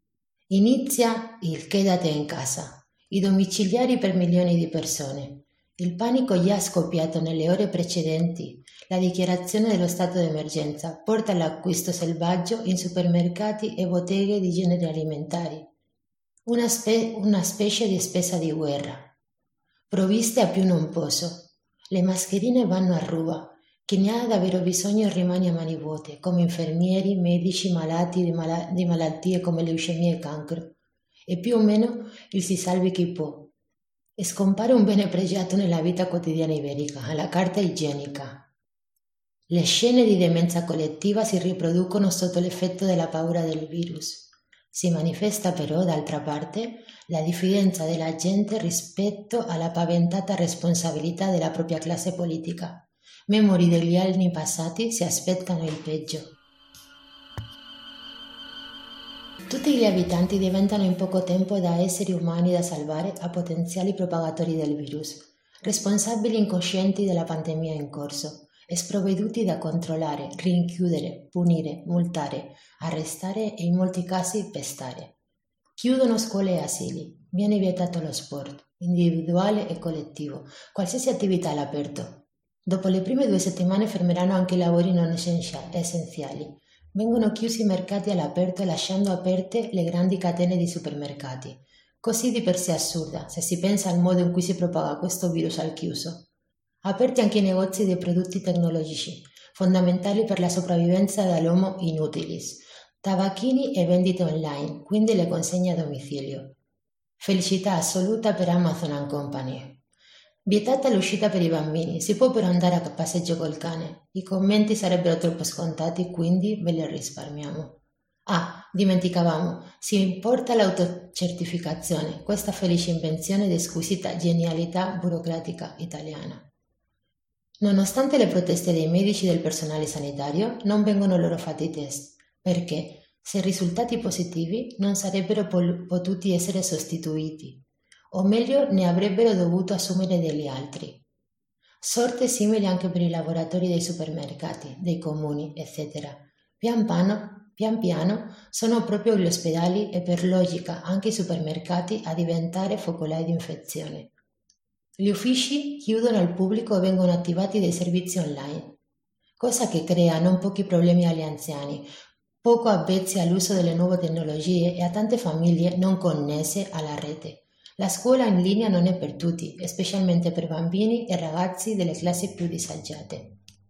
[SPEAKER 11] Inizia il quédate in casa, i domiciliari per milioni di persone. Il panico già scoppiato nelle ore precedenti, la dichiarazione dello stato d'emergenza porta all'acquisto selvaggio in supermercati e botteghe di generi alimentari. Una specie di spesa di guerra. Provviste a più non posso. Le mascherine vanno a ruba. Chi ne ha davvero bisogno rimane a mani vuote, come infermieri, medici, malati di malattie come leucemia e cancro. E più o meno il si salvi chi può. E scompare un bene pregiato nella vita quotidiana iberica, la carta igienica. Le scene di demenza collettiva si riproducono sotto l'effetto della paura del virus. Si manifesta però, d'altra parte, la diffidenza della gente rispetto alla paventata responsabilità della propria classe politica. Memori degli anni passati si aspettano il peggio. Tutti gli abitanti diventano in poco tempo da esseri umani da salvare a potenziali propagatori del virus, responsabili incoscienti della pandemia in corso, sprovveduti da controllare, rinchiudere, punire, multare, arrestare e in molti casi pestare. Chiudono scuole e asili, viene vietato lo sport, individuale e collettivo, qualsiasi attività all'aperto. Dopo le prime 2 settimane fermeranno anche i lavori non essenziali. Vengono chiusi i mercati all'aperto lasciando aperte le grandi catene di supermercati. Così di per sé assurda, se si pensa al modo in cui si propaga questo virus al chiuso. Aperti anche i negozi dei prodotti tecnologici, fondamentali per la sopravvivenza dell'Homo inutilis, tabacchini e vendite online, quindi le consegne a domicilio. Felicità assoluta per Amazon & Company. Vietata l'uscita per i bambini, si può però andare a passeggio col cane. I commenti sarebbero troppo scontati, quindi ve li risparmiamo. Ah, dimenticavamo, si importa l'autocertificazione, questa felice invenzione di squisita genialità burocratica italiana. Nonostante le proteste dei medici e del personale sanitario, non vengono loro fatti i test, perché, se risultati positivi, non sarebbero potuti essere sostituiti, o meglio ne avrebbero dovuto assumere degli altri. Sorte simile anche per i lavoratori dei supermercati, dei comuni, etc. Pian piano sono proprio gli ospedali e per logica anche i supermercati a diventare focolai di infezione. Gli uffici chiudono al pubblico e vengono attivati dei servizi online, cosa che crea non pochi problemi agli anziani, poco avvezzi all'uso delle nuove tecnologie e a tante famiglie non connesse alla rete. La scuola in linea non è per tutti, specialmente per bambini e ragazzi delle classi più disagiate.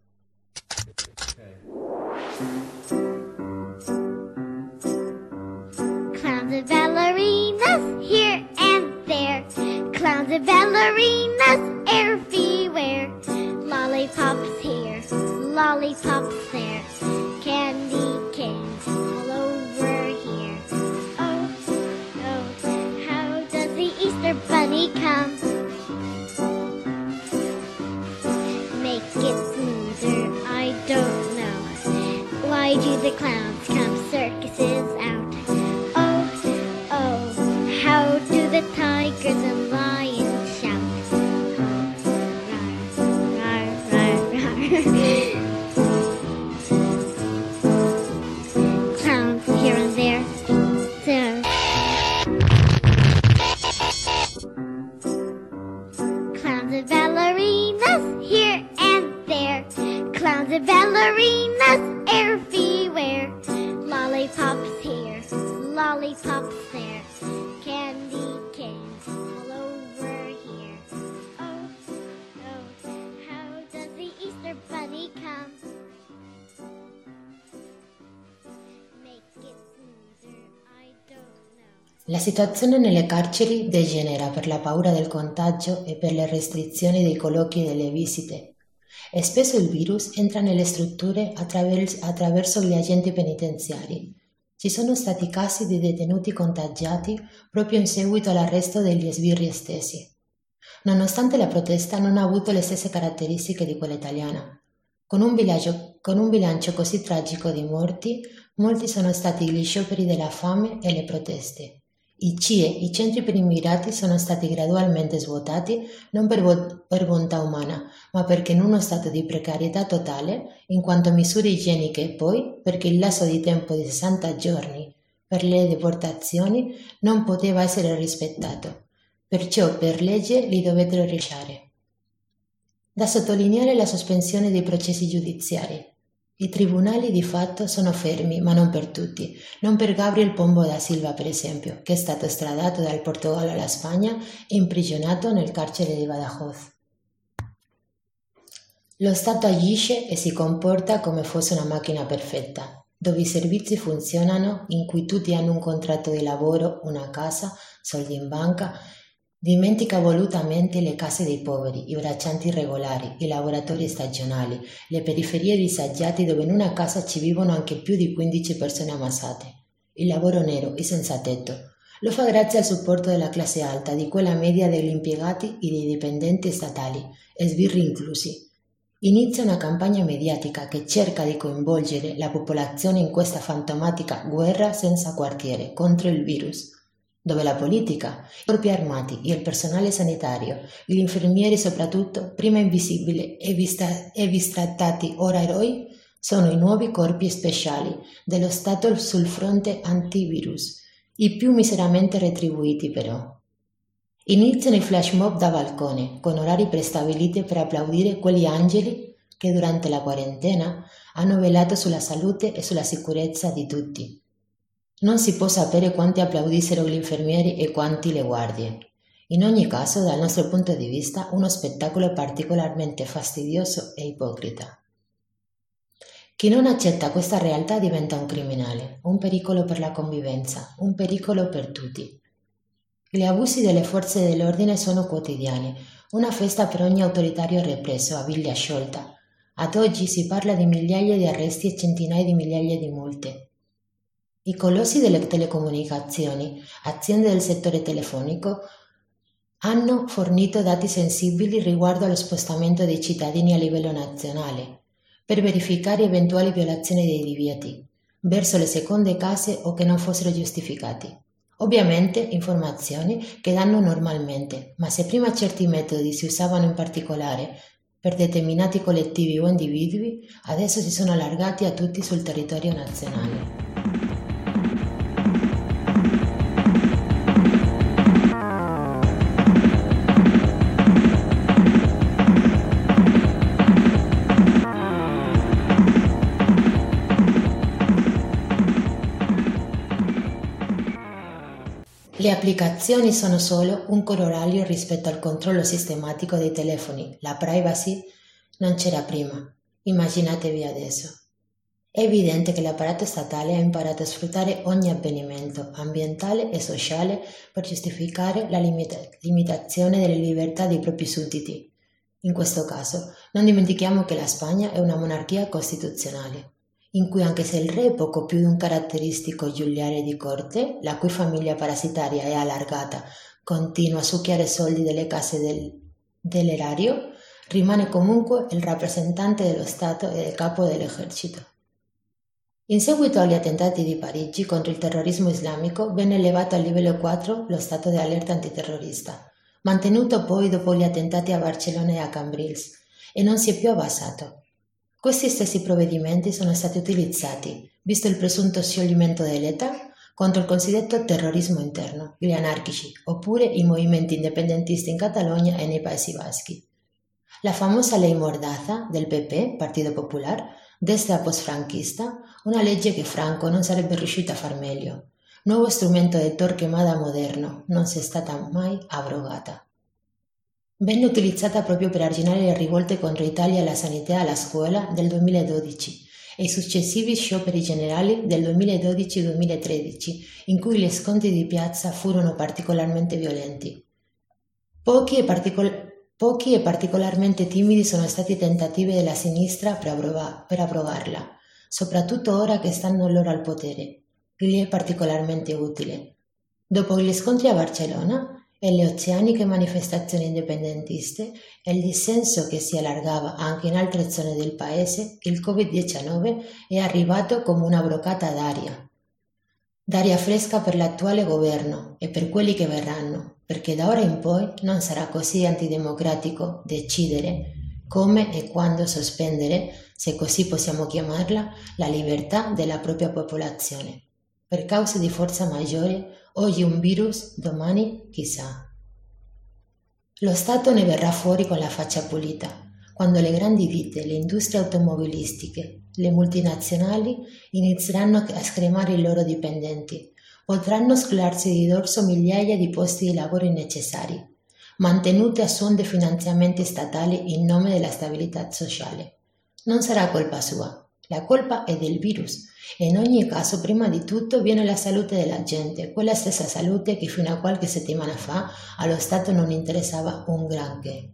[SPEAKER 12] Clowns and ballerinas here and there. Clowns and ballerinas everywhere. Lollipops here, lollipops there. Candy canes all over here. Oh, oh, how does the Easter Bunny come? Make it smoother, I don't know. Why do the clowns come circuses out? Oh, oh, how do the tigers and lions shout? Rar, rar, rar, rar. Clowns here and there. There. Clowns and ballerinas here and there. Clowns and ballerinas everywhere. Lollipops here, lollipops there. Candy canes all over here. Oh, oh, how does the Easter Bunny come? Make it smoother, I don't know.
[SPEAKER 11] La situazione nelle carceri degenera per la paura del contagio e per le restrizioni dei colloqui e delle visite. E spesso il virus entra nelle strutture attraverso gli agenti penitenziari. Ci sono stati casi di detenuti contagiati proprio in seguito all'arresto degli sbirri stessi. Nonostante la protesta non ha avuto le stesse caratteristiche di quella italiana. Con un bilancio così tragico di morti, molti sono stati gli scioperi della fame e le proteste. I CIE, i centri per immigrati, sono stati gradualmente svuotati non per bontà umana, ma perché in uno stato di precarietà totale, in quanto misure igieniche, e poi perché il lasso di tempo di 60 giorni per le deportazioni non poteva essere rispettato. Perciò per legge li dovettero rilasciare. Da sottolineare la sospensione dei processi giudiziari. I tribunali di fatto sono fermi, ma non per tutti. Non per Gabriel Pombo da Silva, per esempio, che è stato estradato dal Portogallo alla Spagna e imprigionato nel carcere di Badajoz. Lo Stato agisce e si comporta come fosse una macchina perfetta, dove i servizi funzionano, in cui tutti hanno un contratto di lavoro, una casa, soldi in banca. Dimentica volutamente le case dei poveri, i braccianti irregolari, i lavoratori stagionali, le periferie disagiate dove in una casa ci vivono anche più di 15 persone ammassate. Il lavoro nero, i senza tetto. Lo fa grazie al supporto della classe alta, di quella media degli impiegati e dei dipendenti statali, e sbirri inclusi. Inizia una campagna mediatica che cerca di coinvolgere la popolazione in questa fantomatica guerra senza quartiere contro il virus, dove la politica, i corpi armati e il personale sanitario, gli infermieri soprattutto, prima invisibili e bistrattati ora eroi, sono i nuovi corpi speciali dello Stato sul fronte antivirus, i più miseramente retribuiti però. Iniziano i flash mob da balcone, con orari prestabiliti per applaudire quegli angeli che durante la quarantena hanno velato sulla salute e sulla sicurezza di tutti. Non si può sapere quanti applaudissero gli infermieri e quanti le guardie. In ogni caso, dal nostro punto di vista, uno spettacolo particolarmente fastidioso e ipocrita. Chi non accetta questa realtà diventa un criminale, un pericolo per la convivenza, un pericolo per tutti. Gli abusi delle forze dell'ordine sono quotidiani, una festa per ogni autoritario represso a biglia sciolta. Ad oggi si parla di migliaia di arresti e centinaia di migliaia di multe. I colossi delle telecomunicazioni, aziende del settore telefonico, hanno fornito dati sensibili riguardo allo spostamento dei cittadini a livello nazionale, per verificare eventuali violazioni dei divieti, verso le seconde case o che non fossero giustificati. Ovviamente informazioni che danno normalmente, ma se prima certi metodi si usavano in particolare per determinati collettivi o individui, adesso si sono allargati a tutti sul territorio nazionale. Le applicazioni sono solo un corollario rispetto al controllo sistematico dei telefoni. La privacy non c'era prima. Immaginatevi adesso. È evidente che l'apparato statale ha imparato a sfruttare ogni avvenimento ambientale e sociale per giustificare la limitazione delle libertà dei propri sudditi. In questo caso, non dimentichiamo che la Spagna è una monarchia costituzionale, in cui anche se il re è poco più di un caratteristico giuliare di corte, la cui famiglia parassitaria e allargata continua a succhiare soldi delle casse dell'erario, rimane comunque il rappresentante dello Stato e il capo dell'esercito. In seguito agli attentati di Parigi contro il terrorismo islamico venne elevato a livello 4 lo stato di allerta antiterrorista, mantenuto poi dopo gli attentati a Barcellona e a Cambrils, e non si è più abbassato. Questi stessi provvedimenti sono stati utilizzati, visto il presunto scioglimento dell'ETA, contro il cosiddetto terrorismo interno, gli anarchici, oppure i movimenti indipendentisti in Catalogna e nei Paesi Baschi. La famosa Ley Mordaza del PP, Partito Popular, destra post-franchista, una legge che Franco non sarebbe riuscito a far meglio. Nuovo strumento di Torquemada moderno, non sia stata mai abrogata. Venne utilizzata proprio per arginare le rivolte contro i tagli alla sanità e alla scuola del 2012 e i successivi scioperi generali del 2012-2013, in cui gli scontri di piazza furono particolarmente violenti. Pochi e particolarmente timidi sono stati i tentativi della sinistra per abrogarla, soprattutto ora che stanno loro al potere. Gli è particolarmente utile. Dopo gli scontri a Barcellona e le oceaniche manifestazioni indipendentiste e il dissenso che si allargava anche in altre zone del paese, il Covid-19 è arrivato come una brocata d'aria. D'aria fresca per l'attuale governo e per quelli che verranno, perché da ora in poi non sarà così antidemocratico decidere come e quando sospendere, se così possiamo chiamarla, la libertà della propria popolazione. Per cause di forza maggiore, oggi un virus, domani chissà. Lo Stato ne verrà fuori con la faccia pulita, quando le grandi ditte, le industrie automobilistiche, le multinazionali inizieranno a scremare i loro dipendenti, potranno scolarsi di dorso migliaia di posti di lavoro innecessari, mantenute a suon di finanziamenti statali in nome della stabilità sociale. Non sarà colpa sua, la colpa è del virus e in ogni caso prima di tutto viene la salute della gente, quella stessa salute che fino a qualche settimana fa allo Stato non interessava un granché.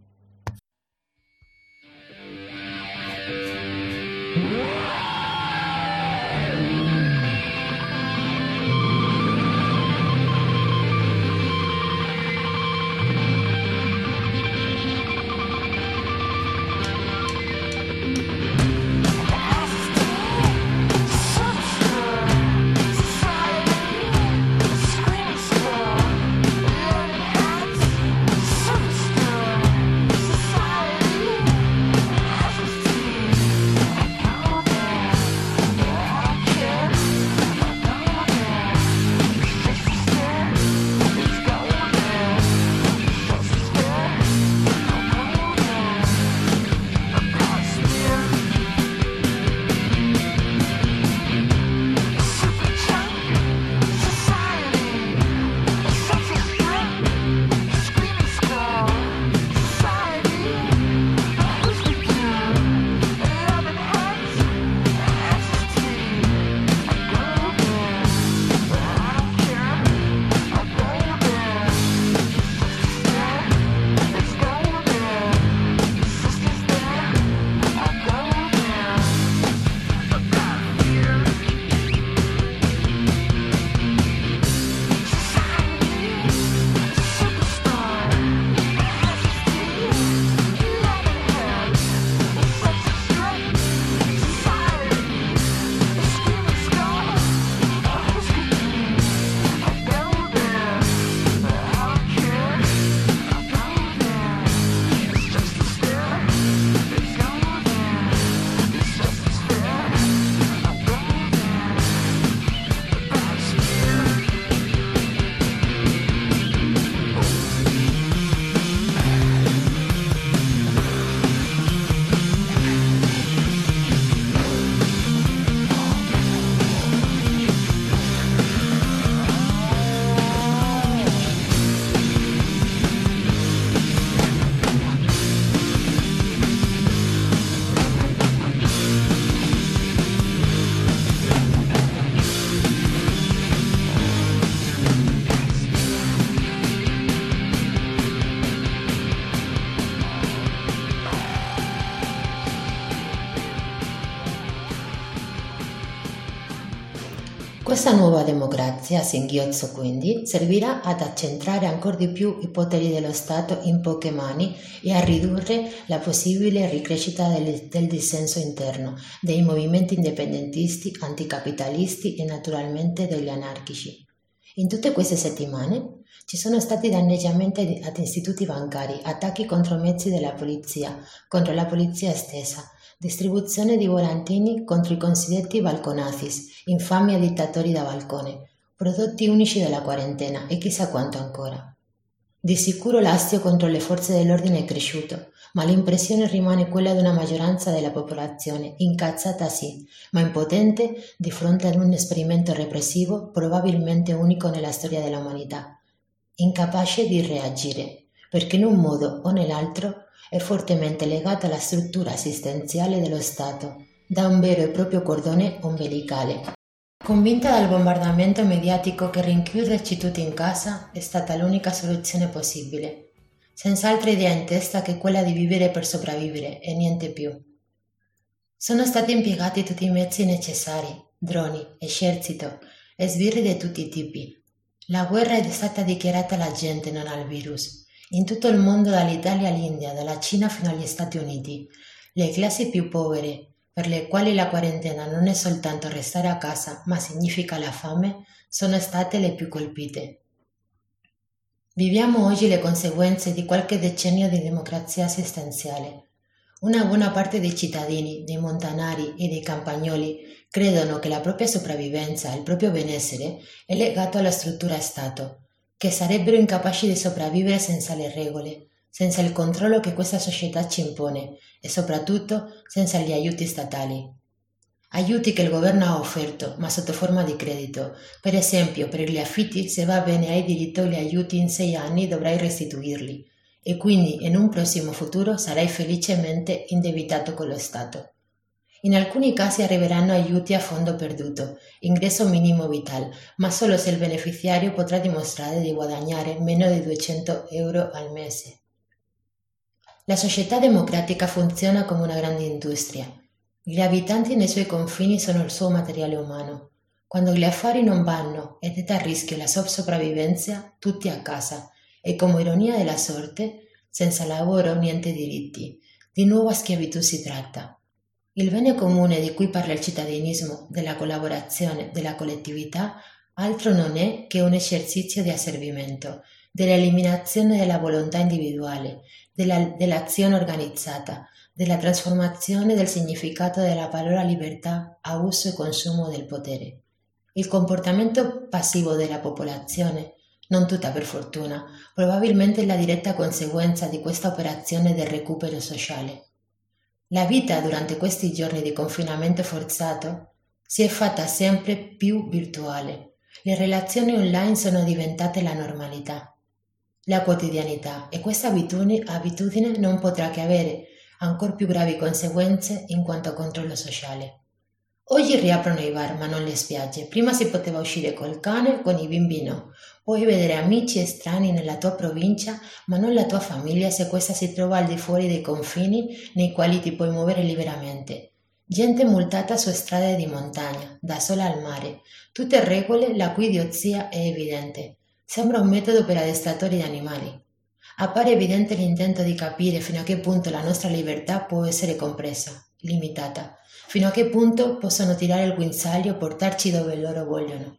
[SPEAKER 11] Questa nuova democrazia a singhiozzo quindi servirà ad accentrare ancora di più i poteri dello Stato in poche mani e a ridurre la possibile ricrescita del dissenso interno, dei movimenti indipendentisti, anticapitalisti e naturalmente degli anarchici. In tutte queste settimane ci sono stati danneggiamenti ad istituti bancari, attacchi contro mezzi della polizia, contro la polizia stessa, distribuzione di volantini contro i cosiddetti balconazis, infami dittatori da balcone, prodotti unici della quarantena e chissà quanto ancora. Di sicuro l'astio contro le forze dell'ordine è cresciuto, ma l'impressione rimane quella di una maggioranza della popolazione, incazzata sì, ma impotente di fronte ad un esperimento repressivo probabilmente unico nella storia dell'umanità, incapace di reagire, perché in un modo o nell'altro è fortemente legata alla struttura assistenziale dello Stato, da un vero e proprio cordone ombelicale. Convinta dal bombardamento mediatico che rinchiuderci tutti in casa è stata l'unica soluzione possibile, senza altra idea in testa che quella di vivere per sopravvivere e niente più. Sono stati impiegati tutti i mezzi necessari, droni, esercito e sbirri di tutti i tipi. La guerra è stata dichiarata alla gente, non al virus. In tutto il mondo, dall'Italia all'India, dalla Cina fino agli Stati Uniti, le classi più povere, per le quali la quarantena non è soltanto restare a casa, ma significa la fame, sono state le più colpite. Viviamo oggi le conseguenze di qualche decennio di democrazia assistenziale. Una buona parte dei cittadini, dei montanari e dei campagnoli credono che la propria sopravvivenza e il proprio benessere è legato alla struttura Stato, che sarebbero incapaci di sopravvivere senza le regole, senza il controllo che questa società ci impone e soprattutto senza gli aiuti statali. Aiuti che il governo ha offerto, ma sotto forma di credito. Per esempio, per gli affitti, se va bene hai diritto agli aiuti in 6 anni dovrai restituirli e quindi in un prossimo futuro sarai felicemente indebitato con lo Stato. In alcuni casi arriveranno aiuti a fondo perduto, ingresso minimo vital, ma solo se il beneficiario potrà dimostrare di guadagnare meno di 200 euro al mese. La società democratica funziona come una grande industria. Gli abitanti nei suoi confini sono il suo materiale umano. Quando gli affari non vanno ed è a rischio la sua sopravvivenza, tutti a casa e come ironia della sorte, senza lavoro niente diritti. Di nuova schiavitù si tratta. Il bene comune di cui parla il cittadinismo, della collaborazione, della collettività, altro non è che un esercizio di asservimento, dell'eliminazione della volontà individuale, dell'azione organizzata, della trasformazione del significato della parola libertà a uso e consumo del potere. Il comportamento passivo della popolazione, non tutta per fortuna, probabilmente è la diretta conseguenza di questa operazione del recupero sociale. La vita durante questi giorni di confinamento forzato si è fatta sempre più virtuale. Le relazioni online sono diventate la normalità, la quotidianità e questa abitudine non potrà che avere ancora più gravi conseguenze in quanto controllo sociale. Oggi riaprono i bar ma non le spiagge. Prima si poteva uscire col cane, con i bimbi no. Puoi vedere amici estranei nella tua provincia, ma non la tua famiglia se questa si trova al di fuori dei confini nei quali ti puoi muovere liberamente. Gente multata su strade di montagna, da sola al mare. Tutte regole la cui idiozia è evidente. Sembra un metodo per addestratori di animali. Appare evidente l'intento di capire fino a che punto la nostra libertà può essere compresa, limitata. Fino a che punto possono tirare il guinzaglio e portarci dove loro vogliono.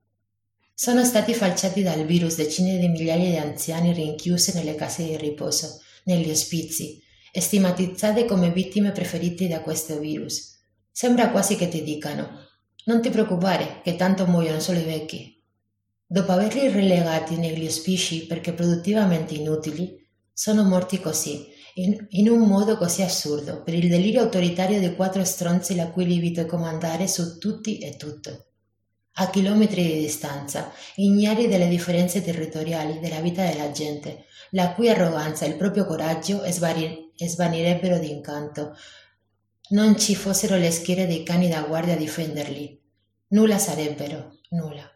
[SPEAKER 11] Sono stati falciati dal virus decine di migliaia di anziani rinchiusi nelle case di riposo, negli ospizi, e stigmatizzate come vittime preferite da questo virus. Sembra quasi che ti dicano: non ti preoccupare, che tanto muoiono solo i vecchi. Dopo averli relegati negli ospici perché produttivamente inutili, sono morti così, in un modo così assurdo, per il delirio autoritario di 4 stronzi la cui lievito è comandare su tutti e tutto. A chilometri di distanza, ignari delle differenze territoriali della vita della gente, la cui arroganza e il proprio coraggio svanirebbero d'incanto. Non ci fossero le schiere dei cani da guardia a difenderli. Nulla sarebbero, nulla.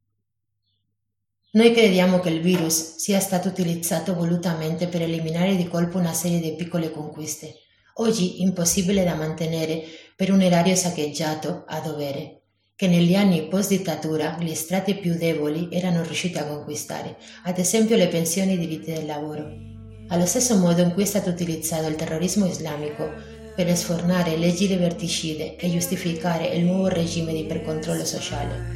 [SPEAKER 11] Noi crediamo che il virus sia stato utilizzato volutamente per eliminare di colpo una serie di piccole conquiste, oggi impossibile da mantenere per un erario saccheggiato a dovere, che negli anni post-dittatura gli strati più deboli erano riusciti a conquistare, ad esempio le pensioni e i diritti del lavoro. Allo stesso modo in cui è stato utilizzato il terrorismo islamico per sfornare leggi liberticide e giustificare il nuovo regime di ipercontrollo sociale.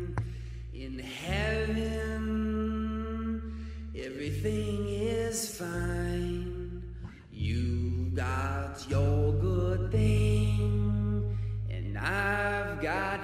[SPEAKER 13] Everything is fine. You got your good thing, and I've got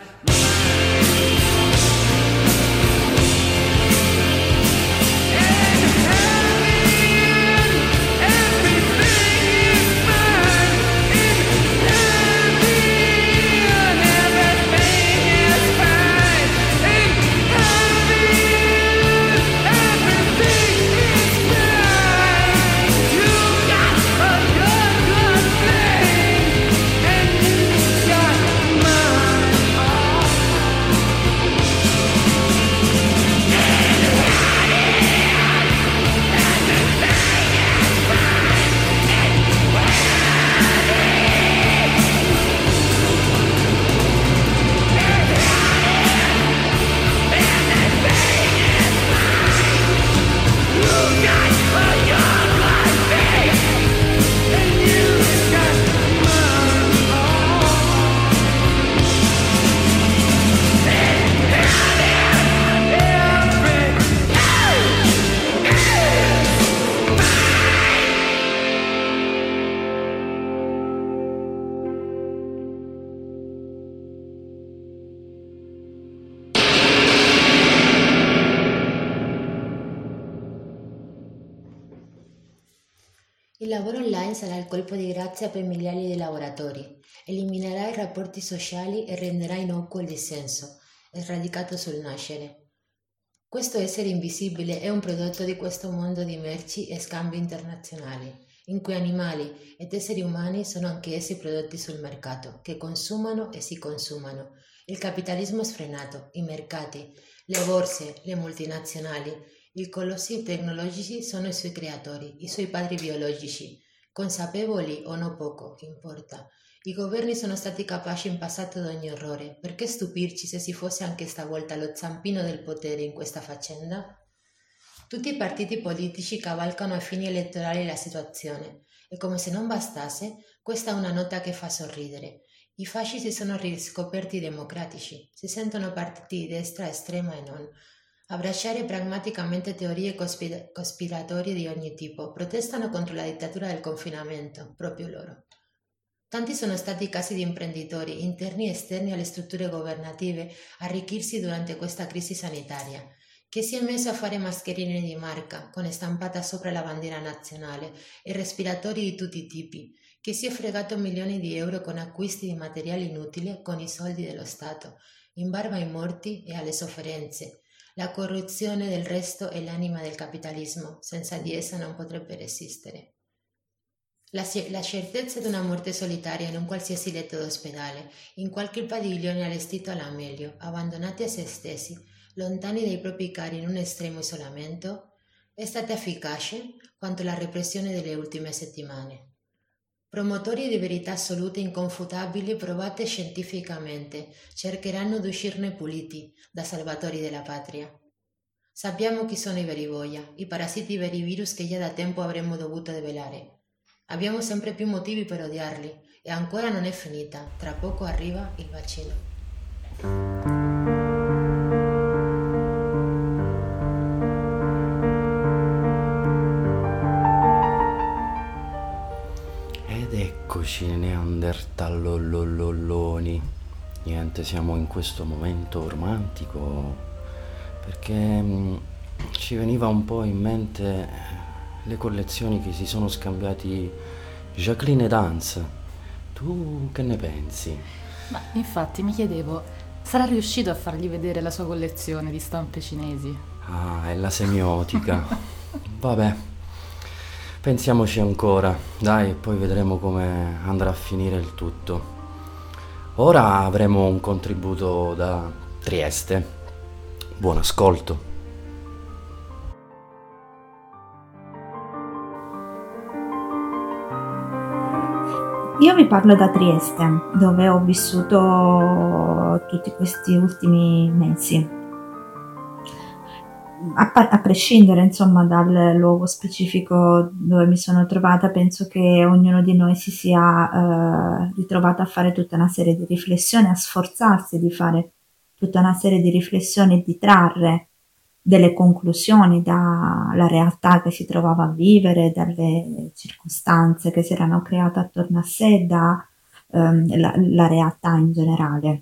[SPEAKER 11] Il lavoro online sarà il colpo di grazia per migliaia di lavoratori, eliminerà i rapporti sociali e renderà innocuo il dissenso, sradicato sul nascere. Questo essere invisibile è un prodotto di questo mondo di merci e scambi internazionali, in cui animali ed esseri umani sono anch'essi prodotti sul mercato, che consumano e si consumano. Il capitalismo sfrenato, i mercati, le borse, le multinazionali, i colossi tecnologici sono i suoi creatori, i suoi padri biologici, consapevoli o no poco, importa. I governi sono stati capaci in passato di ogni orrore, perché stupirci se si fosse anche stavolta lo zampino del potere in questa faccenda? Tutti i partiti politici cavalcano a fini elettorali la situazione, e come se non bastasse, questa è una nota che fa sorridere. I fasci si sono riscoperti democratici, si sentono partiti di destra estrema e non. Abbracciare pragmaticamente teorie cospiratorie di ogni tipo, protestano contro la dittatura del confinamento, proprio loro. Tanti sono stati i casi di imprenditori, interni e esterni alle strutture governative, arricchirsi durante questa crisi sanitaria. Chi si è messo a fare mascherine di marca, con stampata sopra la bandiera nazionale, e respiratori di tutti i tipi. Chi si è fregato milioni di euro con acquisti di materiale inutile con i soldi dello Stato, in barba ai morti e alle sofferenze. La corruzione del resto è l'anima del capitalismo, senza di essa non potrebbe resistere. La certezza di una morte solitaria in un qualsiasi letto d'ospedale, in qualche padiglione allestito alla meglio, abbandonati a se stessi, lontani dai propri cari in un estremo isolamento, è stata efficace quanto la repressione delle ultime settimane. Promotori di verità assolute inconfutabili provate scientificamente cercheranno di uscirne puliti da salvatori della patria. Sappiamo chi sono i veri boia, i parassiti, i veri virus che già da tempo avremmo dovuto develare. Abbiamo sempre più motivi per odiarli e ancora non è finita, tra poco arriva il vaccino.
[SPEAKER 1] Eccoci neandertallollolloni. Niente, siamo in questo momento romantico perché ci veniva un po' in mente le collezioni che si sono scambiati Jacqueline e Dance. Tu che ne pensi?
[SPEAKER 2] Ma infatti mi chiedevo, sarà riuscito a fargli vedere la sua collezione di stampe cinesi?
[SPEAKER 1] Ah, è la semiotica. Vabbè. Pensiamoci ancora, dai, poi vedremo come andrà a finire il tutto. Ora avremo un contributo da Trieste. Buon ascolto.
[SPEAKER 14] Io vi parlo da Trieste, dove ho vissuto tutti questi ultimi mesi. A prescindere, insomma, dal luogo specifico dove mi sono trovata, penso che ognuno di noi si sia ritrovato a fare tutta una serie di riflessioni, a sforzarsi di fare tutta una serie di riflessioni e di trarre delle conclusioni dalla realtà che si trovava a vivere, dalle circostanze che si erano create attorno a sé, da la realtà in generale.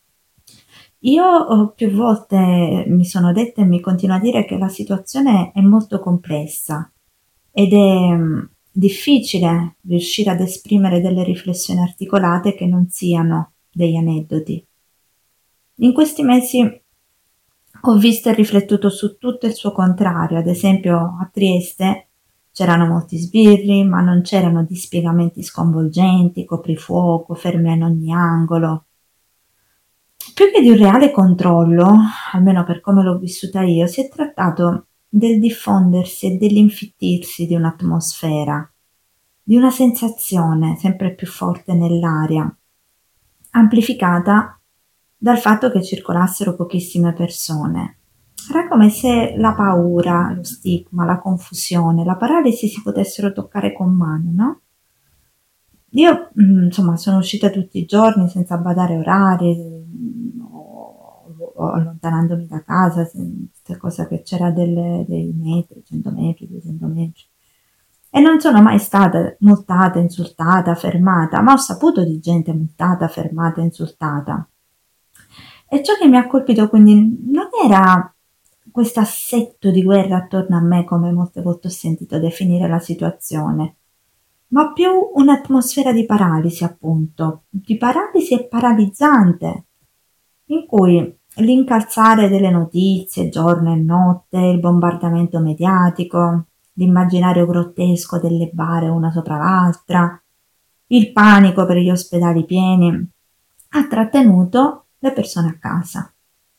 [SPEAKER 14] Io più volte mi sono detta e mi continuo a dire che la situazione è molto complessa ed è difficile riuscire ad esprimere delle riflessioni articolate che non siano degli aneddoti. In questi mesi ho visto e riflettuto su tutto il suo contrario. Ad esempio, a Trieste c'erano molti sbirri, ma non c'erano dispiegamenti sconvolgenti, coprifuoco, fermi in ogni angolo. Più che di un reale controllo, almeno per come l'ho vissuta io, si è trattato del diffondersi e dell'infittirsi di un'atmosfera, di una sensazione sempre più forte nell'aria, amplificata dal fatto che circolassero pochissime persone. Era come se la paura, lo stigma, la confusione, la paralisi si potessero toccare con mano, no? Io, insomma, sono uscita tutti i giorni senza badare orari, o allontanandomi da casa, questa cosa che c'era dei metri, 100 metri, 200 metri. E non sono mai stata multata, insultata, fermata, ma ho saputo di gente multata, fermata, insultata. E ciò che mi ha colpito quindi non era questo assetto di guerra attorno a me, come molte volte ho sentito definire la situazione, ma più un'atmosfera di paralisi, appunto, di paralisi e paralizzante, in cui l'incalzare delle notizie giorno e notte, il bombardamento mediatico, l'immaginario grottesco delle bare una sopra l'altra, il panico per gli ospedali pieni, ha trattenuto le persone a casa.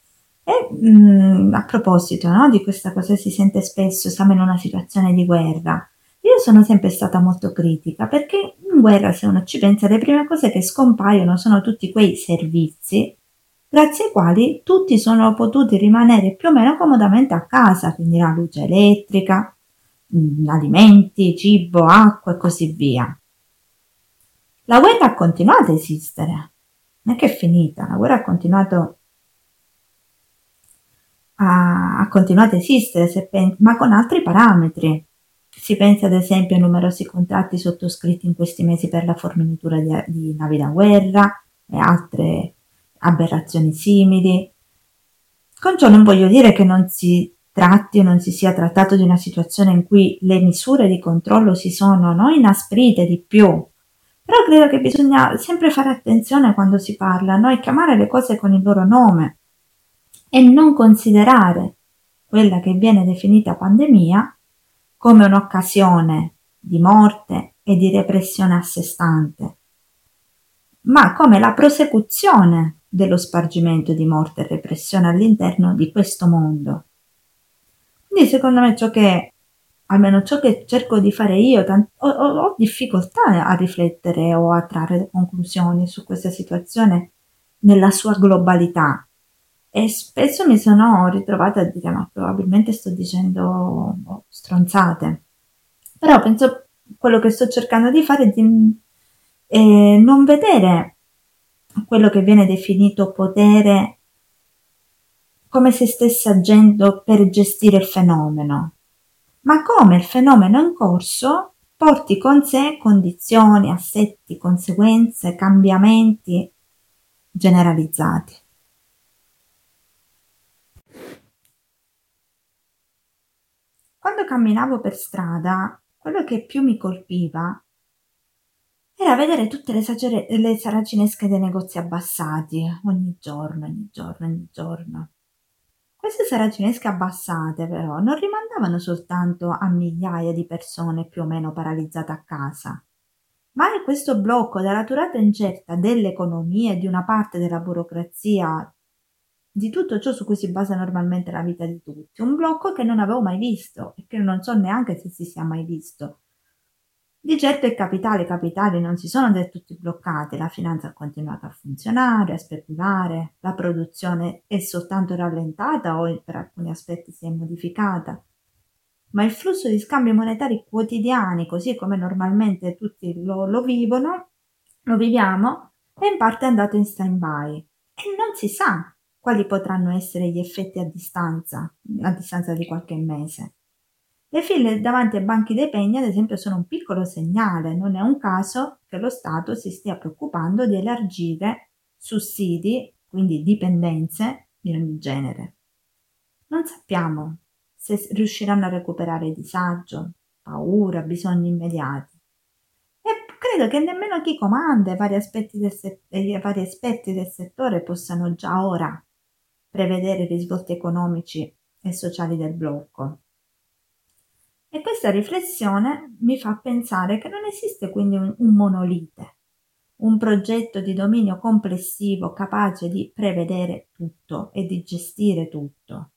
[SPEAKER 14] E a proposito, no, di questa cosa si sente spesso, siamo in una situazione di guerra. Io sono sempre stata molto critica perché in guerra, se uno ci pensa, le prime cose che scompaiono sono tutti quei servizi grazie ai quali tutti sono potuti rimanere più o meno comodamente a casa, quindi la luce elettrica, alimenti, cibo, acqua e così via. La guerra ha continuato a esistere, non è che è finita, la guerra ha continuato a esistere, ma con altri parametri. Si pensa ad esempio ai numerosi contratti sottoscritti in questi mesi per la fornitura di navi da guerra e altre aberrazioni simili. Con ciò non voglio dire che non si tratti o non si sia trattato di una situazione in cui le misure di controllo si sono inasprite di più, però credo che bisogna sempre fare attenzione quando si parla, e chiamare le cose con il loro nome e non considerare quella che viene definita pandemia come un'occasione di morte e di repressione a sé stante, ma come la prosecuzione dello spargimento di morte e repressione all'interno di questo mondo. Quindi secondo me almeno ciò che cerco di fare io, ho difficoltà a riflettere o a trarre conclusioni su questa situazione nella sua globalità. E spesso mi sono ritrovata a dire, ma probabilmente sto dicendo stronzate. Però penso quello che sto cercando di fare è di non vedere quello che viene definito potere come se stesse agendo per gestire il fenomeno, ma come il fenomeno in corso porti con sé condizioni, assetti, conseguenze, cambiamenti generalizzati. Quando camminavo per strada, quello che più mi colpiva era vedere tutte le saracinesche dei negozi abbassati, ogni giorno. Queste saracinesche abbassate, però, non rimandavano soltanto a migliaia di persone più o meno paralizzate a casa, ma è questo blocco della durata incerta dell'economia e di una parte della burocrazia, di tutto ciò su cui si basa normalmente la vita di tutti, un blocco che non avevo mai visto e che non so neanche se si sia mai visto Di certo i capitali non si sono del tutto bloccati, la finanza ha continuato a funzionare, a speculare, la produzione è soltanto rallentata o per alcuni aspetti si è modificata, ma il flusso di scambi monetari quotidiani, così come normalmente tutti lo viviamo, è in parte andato in stand-by e non si sa quali potranno essere gli effetti a distanza di qualche mese. Le file davanti ai banchi dei pegni, ad esempio, sono un piccolo segnale. Non è un caso che lo Stato si stia preoccupando di elargire sussidi, quindi dipendenze di ogni genere. Non sappiamo se riusciranno a recuperare disagio, paura, bisogni immediati. E credo che nemmeno chi comanda i vari esperti del settore possano già ora prevedere i risvolti economici e sociali del blocco. E questa riflessione mi fa pensare che non esiste quindi un monolite, un progetto di dominio complessivo capace di prevedere tutto e di gestire tutto.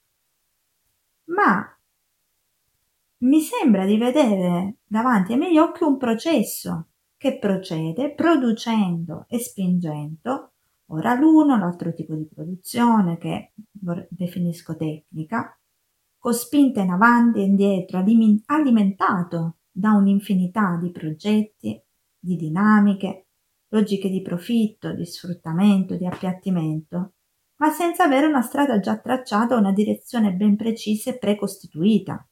[SPEAKER 14] Ma mi sembra di vedere davanti ai miei occhi un processo che procede producendo e spingendo ora l'uno, l'altro tipo di produzione che definisco tecnica, con spinta in avanti e indietro, alimentato da un'infinità di progetti, di dinamiche, logiche di profitto, di sfruttamento, di appiattimento, ma senza avere una strada già tracciata o una direzione ben precisa e precostituita.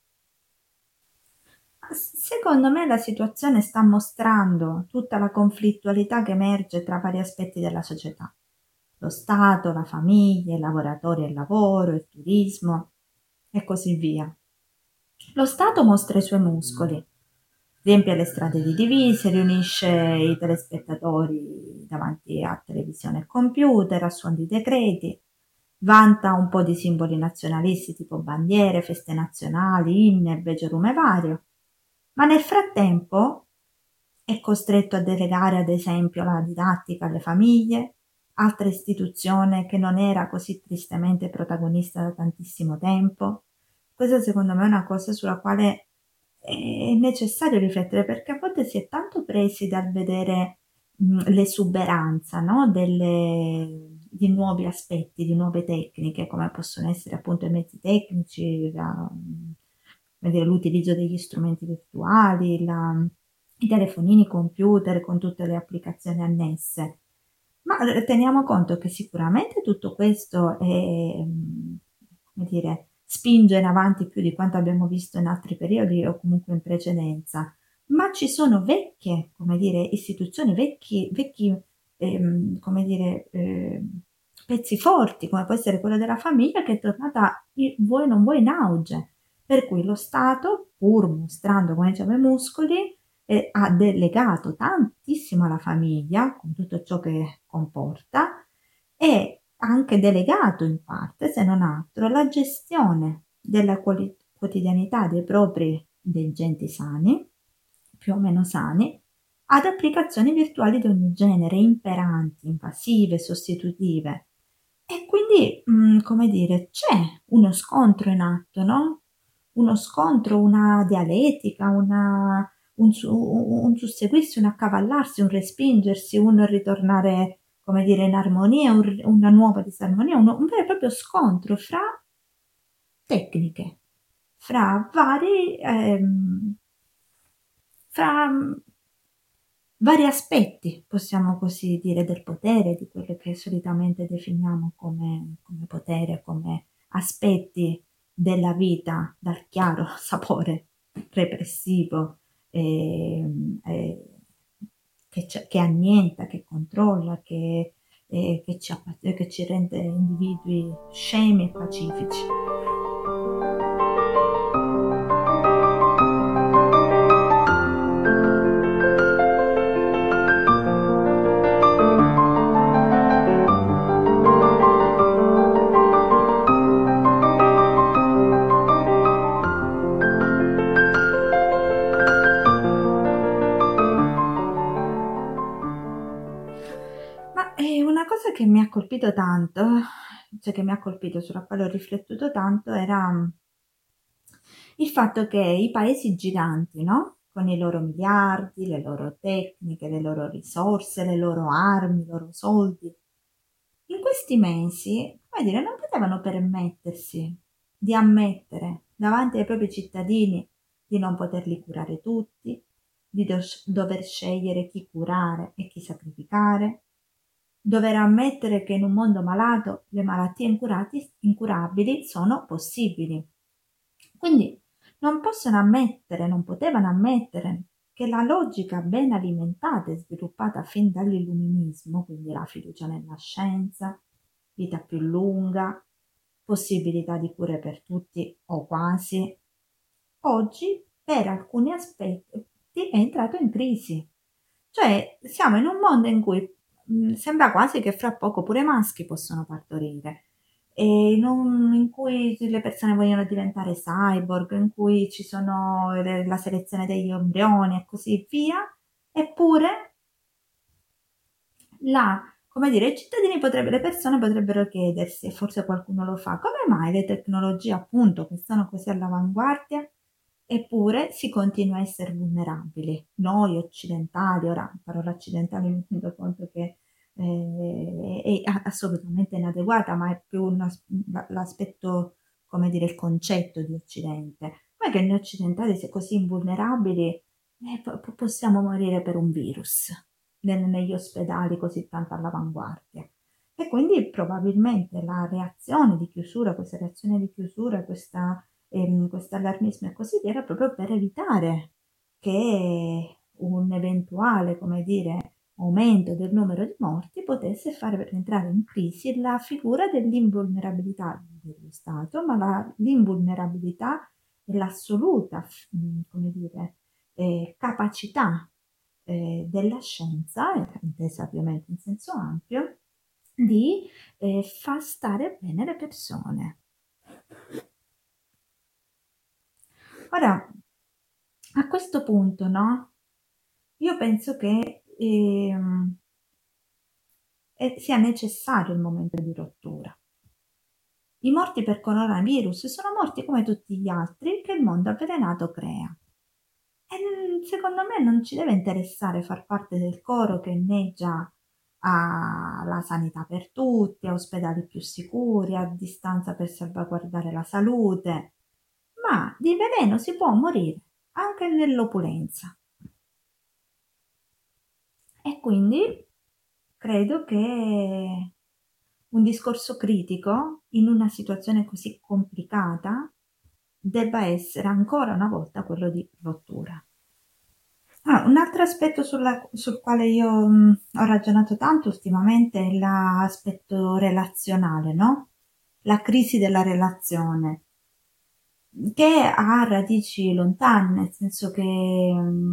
[SPEAKER 14] Secondo me la situazione sta mostrando tutta la conflittualità che emerge tra vari aspetti della società. Lo Stato, la famiglia, i lavoratori e il lavoro, il turismo e così via. Lo Stato mostra i suoi muscoli, riempie le strade di divise, riunisce i telespettatori davanti a televisione e computer, a suon di decreti, vanta un po' di simboli nazionalisti tipo bandiere, feste nazionali, inni e begerume vario, ma nel frattempo è costretto a delegare ad esempio la didattica alle famiglie, altra istituzione che non era così tristemente protagonista da tantissimo tempo. Questa secondo me è una cosa sulla quale è necessario riflettere, perché a volte si è tanto presi dal vedere l'esuberanza, no? Di nuovi aspetti, di nuove tecniche, come possono essere appunto i mezzi tecnici, l'utilizzo degli strumenti virtuali, i telefonini, i computer con tutte le applicazioni annesse. Ma teniamo conto che sicuramente tutto questo spinge in avanti più di quanto abbiamo visto in altri periodi o comunque in precedenza, ma ci sono vecchie, istituzioni, vecchi pezzi forti, come può essere quello della famiglia, che è tornata, vuoi non vuoi, in auge, per cui lo Stato, pur mostrando, come diciamo, i muscoli, ha delegato tantissimo alla famiglia, con tutto ciò che comporta, e anche delegato in parte, se non altro, la gestione della quotidianità dei propri dirigenti sani, più o meno sani, ad applicazioni virtuali di ogni genere, imperanti, invasive, sostitutive. E quindi, c'è uno scontro in atto, no? Uno scontro, una dialettica, un susseguirsi, un accavallarsi, un respingersi, un ritornare, in armonia, una nuova disarmonia, un vero e proprio scontro fra tecniche, fra vari aspetti, possiamo così dire, del potere, di quello che solitamente definiamo come potere, come aspetti della vita dal chiaro sapore repressivo, che annienta, che controlla, che ci rende individui scemi e pacifici. Che mi ha colpito tanto, sulla quale ho riflettuto tanto, era il fatto che i paesi giganti, no? con i loro miliardi, le loro tecniche, le loro risorse, le loro armi, i loro soldi. In questi mesi, come dire, non potevano permettersi di ammettere davanti ai propri cittadini di non poterli curare tutti, di dover scegliere chi curare e chi sacrificare, dover ammettere che in un mondo malato le malattie incurabili sono possibili. Quindi non potevano ammettere che la logica ben alimentata e sviluppata fin dall'illuminismo, quindi la fiducia nella scienza, vita più lunga, possibilità di cure per tutti o quasi, oggi per alcuni aspetti è entrato in crisi. Cioè siamo in un mondo in cui sembra quasi che fra poco pure i maschi possono partorire, e in cui le persone vogliono diventare cyborg, in cui ci sono la selezione degli embrioni e così via, eppure come dire, le persone potrebbero chiedersi, e forse qualcuno lo fa, come mai le tecnologie appunto che sono così all'avanguardia, eppure si continua a essere vulnerabili. Noi occidentali, ora parola occidentale mi rendo conto che è assolutamente inadeguata, ma è più l'aspetto, come dire, il concetto di Occidente. Ma che noi occidentali siamo così invulnerabili, possiamo morire per un virus negli ospedali così tanto all'avanguardia. E quindi probabilmente la reazione di chiusura, questa reazione di chiusura, questo allarmismo e così via, era proprio per evitare che un eventuale, come dire, aumento del numero di morti potesse fare entrare in crisi la figura dell'invulnerabilità dello Stato, ma l'invulnerabilità e l'assoluta, come dire, capacità della scienza, intesa ovviamente in senso ampio, di far stare bene le persone. Ora, a questo punto, no? Io penso che sia necessario il momento di rottura. I morti per coronavirus sono morti come tutti gli altri che il mondo avvelenato crea. E secondo me non ci deve interessare far parte del coro che inneggia alla sanità per tutti, a ospedali più sicuri, a distanza per salvaguardare la salute, ma di veleno si può morire anche nell'opulenza. E quindi credo che un discorso critico in una situazione così complicata debba essere ancora una volta quello di rottura. Un altro aspetto sul quale io ho ragionato tanto ultimamente è l'aspetto relazionale, no? La crisi della relazione, che ha radici lontane, nel senso che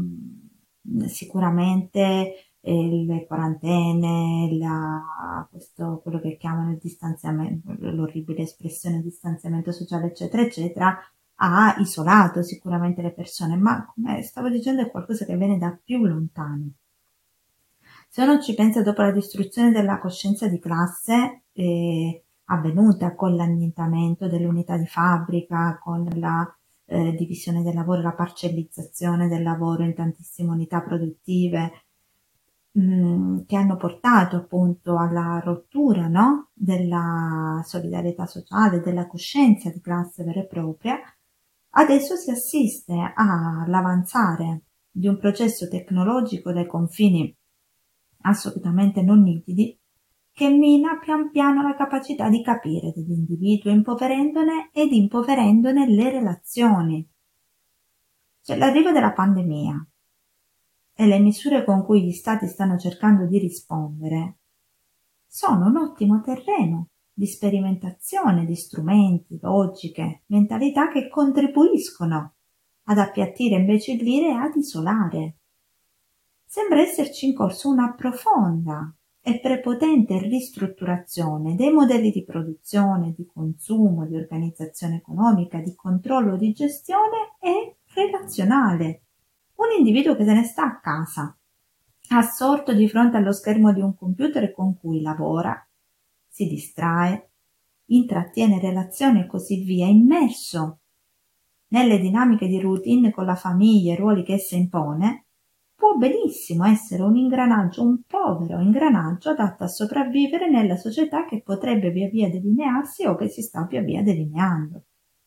[SPEAKER 14] sicuramente le quarantene, quello che chiamano il distanziamento, l'orribile espressione distanziamento sociale, eccetera, eccetera, ha isolato sicuramente le persone, ma come stavo dicendo è qualcosa che viene da più lontano. Se uno ci pensa, dopo la distruzione della coscienza di classe avvenuta con l'annientamento delle unità di fabbrica, con la divisione del lavoro, la parcellizzazione del lavoro in tantissime unità produttive, che hanno portato appunto alla rottura, no? Della solidarietà sociale, della coscienza di classe vera e propria, adesso si assiste all'avanzare di un processo tecnologico dai confini assolutamente non nitidi, che mina pian piano la capacità di capire dell'individuo, impoverendone le relazioni. Cioè, l'arrivo della pandemia e le misure con cui gli stati stanno cercando di rispondere sono un ottimo terreno di sperimentazione di strumenti, logiche, mentalità che contribuiscono ad appiattire, imbecillire e ad isolare. Sembra esserci in corso una profonda e prepotente ristrutturazione dei modelli di produzione, di consumo, di organizzazione economica, di controllo, di gestione e relazionale. Un individuo che se ne sta a casa, assorto di fronte allo schermo di un computer con cui lavora, si distrae, intrattiene relazioni e così via, immerso nelle dinamiche di routine con la famiglia e i ruoli che essa impone, può benissimo essere un ingranaggio, un povero ingranaggio adatto a sopravvivere nella società che potrebbe via via delinearsi o che si sta via via delineando.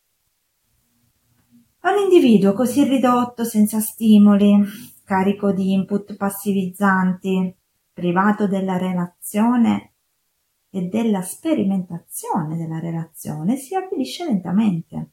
[SPEAKER 14] Un individuo così ridotto, senza stimoli, carico di input passivizzanti, privato della relazione e della sperimentazione della relazione, si avvilisce lentamente.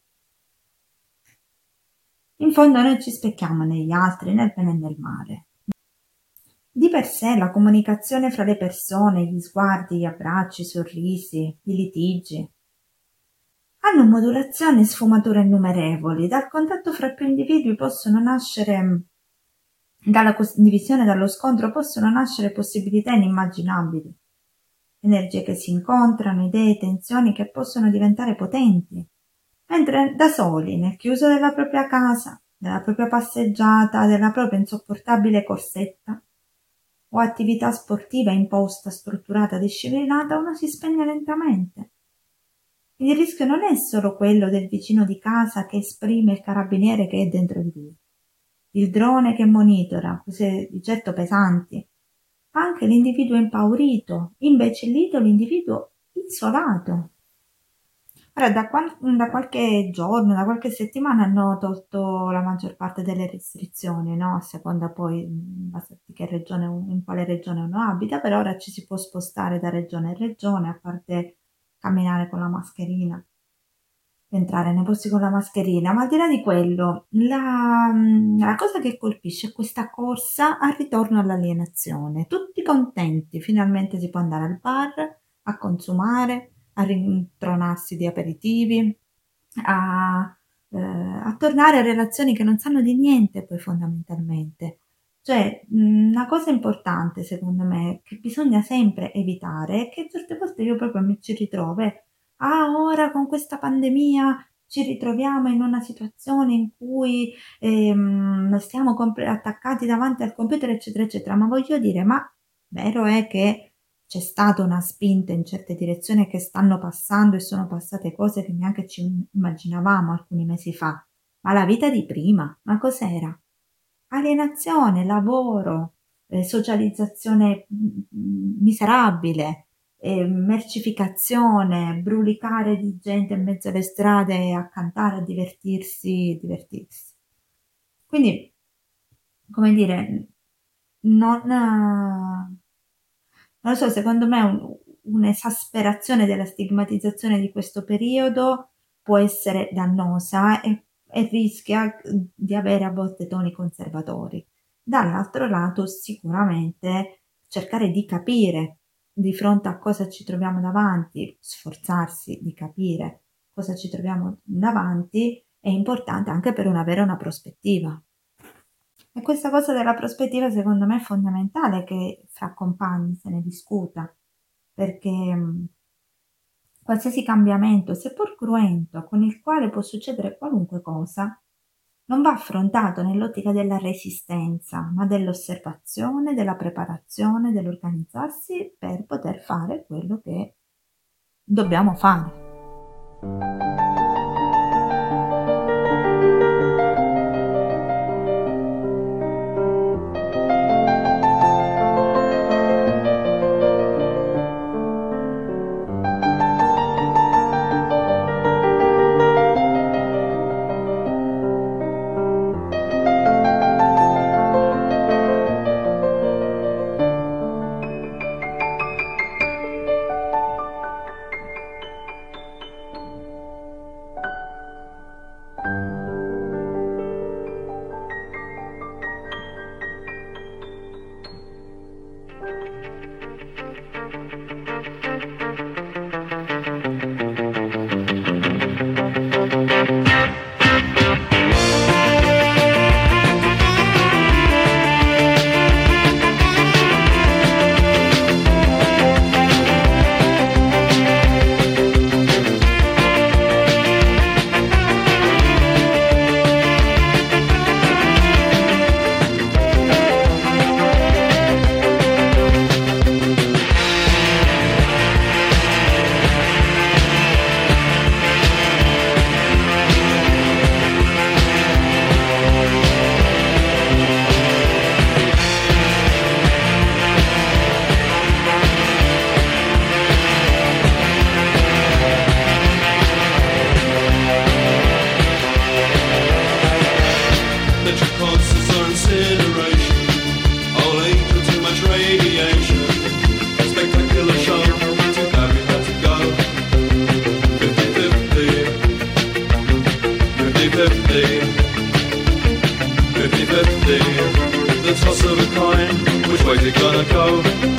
[SPEAKER 14] In fondo noi ci specchiamo negli altri, nel bene e nel male. Di per sé la comunicazione fra le persone, gli sguardi, gli abbracci, i sorrisi, i litigi, hanno modulazioni e sfumature innumerevoli. Dal contatto fra più individui possono nascere, dalla condivisione e dallo scontro possono nascere possibilità inimmaginabili, energie che si incontrano, idee, tensioni che possono diventare potenti, mentre da soli, nel chiuso della propria casa, della propria passeggiata, della propria insopportabile corsetta o attività sportiva imposta, strutturata, disciplinata, uno si spegne lentamente. Il rischio non è solo quello del vicino di casa che esprime il carabiniere che è dentro di lui, il drone che monitora, cose di certo pesanti, ma anche l'individuo impaurito, imbecillito, l'individuo isolato. Ora, da qualche giorno, da qualche settimana hanno tolto la maggior parte delle restrizioni, no? A seconda poi in quale regione uno abita, per ora ci si può spostare da regione a regione, a parte camminare con la mascherina, entrare nei posti con la mascherina, ma al di là di quello, la cosa che colpisce è questa corsa al ritorno all'alienazione. Tutti contenti, finalmente si può andare al bar, a consumare, a rintronarsi di aperitivi, a tornare a relazioni che non sanno di niente poi fondamentalmente. Cioè, una cosa importante secondo me che bisogna sempre evitare è che certe volte io proprio mi ci ritrovo, ora con questa pandemia ci ritroviamo in una situazione in cui stiamo attaccati davanti al computer, eccetera, eccetera. Ma voglio dire, ma vero è che c'è stata una spinta in certe direzioni che stanno passando e sono passate cose che neanche ci immaginavamo alcuni mesi fa. Ma la vita di prima, ma cos'era? Alienazione, lavoro, socializzazione miserabile, mercificazione, brulicare di gente in mezzo alle strade a cantare, a divertirsi. Quindi, come dire, non lo so, secondo me un'esasperazione della stigmatizzazione di questo periodo può essere dannosa e rischia di avere a volte toni conservatori. Dall'altro lato, sicuramente cercare di capire di fronte a cosa ci troviamo davanti, sforzarsi di capire cosa ci troviamo davanti è importante anche per avere una prospettiva. E questa cosa della prospettiva secondo me è fondamentale che fra compagni se ne discuta, perché qualsiasi cambiamento, seppur cruento, con il quale può succedere qualunque cosa, non va affrontato nell'ottica della resistenza, ma dell'osservazione, della preparazione, dell'organizzarsi per poter fare quello che dobbiamo fare.
[SPEAKER 15] causes are incineration. All age too much radiation. Spectacular show, too bad we had to go. 50-50, 50-50, 50-50. The toss of a coin, which way's it gonna go?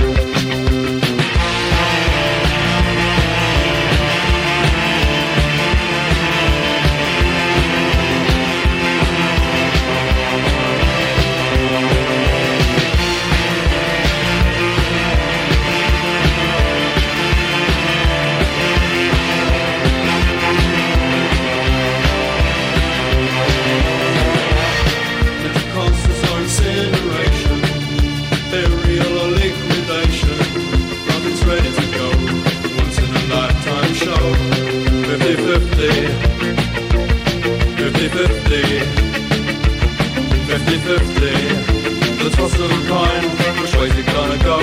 [SPEAKER 15] The toss of a coin, which way's it gonna go?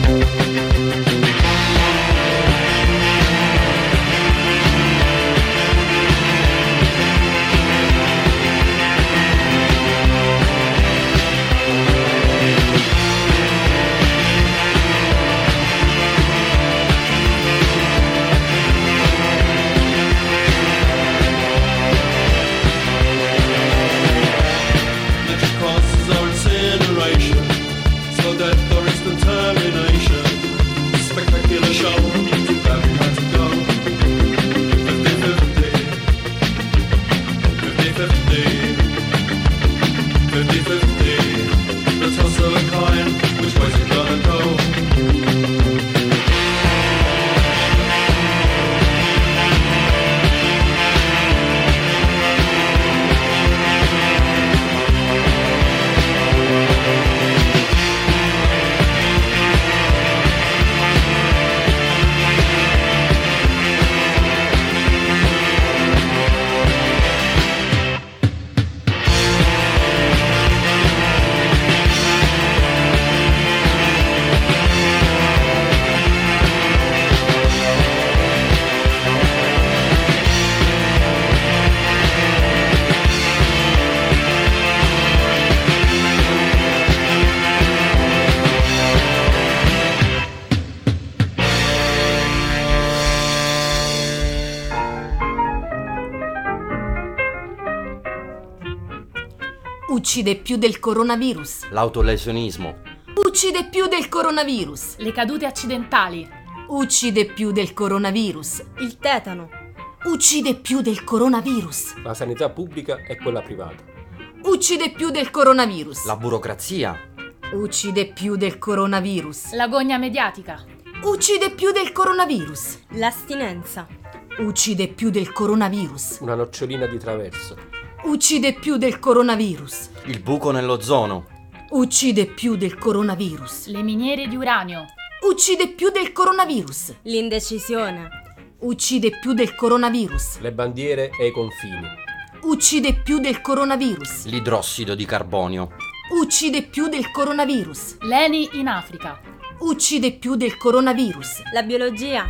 [SPEAKER 16] Uccide più del coronavirus.
[SPEAKER 1] L'autolesionismo.
[SPEAKER 16] Uccide più del coronavirus.
[SPEAKER 2] Le cadute accidentali.
[SPEAKER 16] Uccide più del coronavirus.
[SPEAKER 3] Il tetano.
[SPEAKER 16] Uccide più del coronavirus.
[SPEAKER 17] La sanità pubblica e quella privata.
[SPEAKER 16] Uccide più del coronavirus.
[SPEAKER 1] La burocrazia.
[SPEAKER 16] Uccide più del coronavirus.
[SPEAKER 2] L'agonia mediatica.
[SPEAKER 16] Uccide più del coronavirus.
[SPEAKER 3] L'astinenza.
[SPEAKER 16] Uccide più del coronavirus.
[SPEAKER 17] Una nocciolina di traverso.
[SPEAKER 16] Uccide più del coronavirus.
[SPEAKER 1] Il buco nell'ozono.
[SPEAKER 16] Uccide più del coronavirus.
[SPEAKER 2] Le miniere di uranio.
[SPEAKER 16] Uccide più del coronavirus.
[SPEAKER 3] L'indecisione.
[SPEAKER 16] Uccide più del coronavirus.
[SPEAKER 17] Le bandiere e i confini.
[SPEAKER 16] Uccide più del coronavirus.
[SPEAKER 1] L'idrossido di carbonio.
[SPEAKER 16] Uccide più del coronavirus.
[SPEAKER 2] L'ENI in Africa.
[SPEAKER 16] Uccide più del coronavirus.
[SPEAKER 3] La biologia.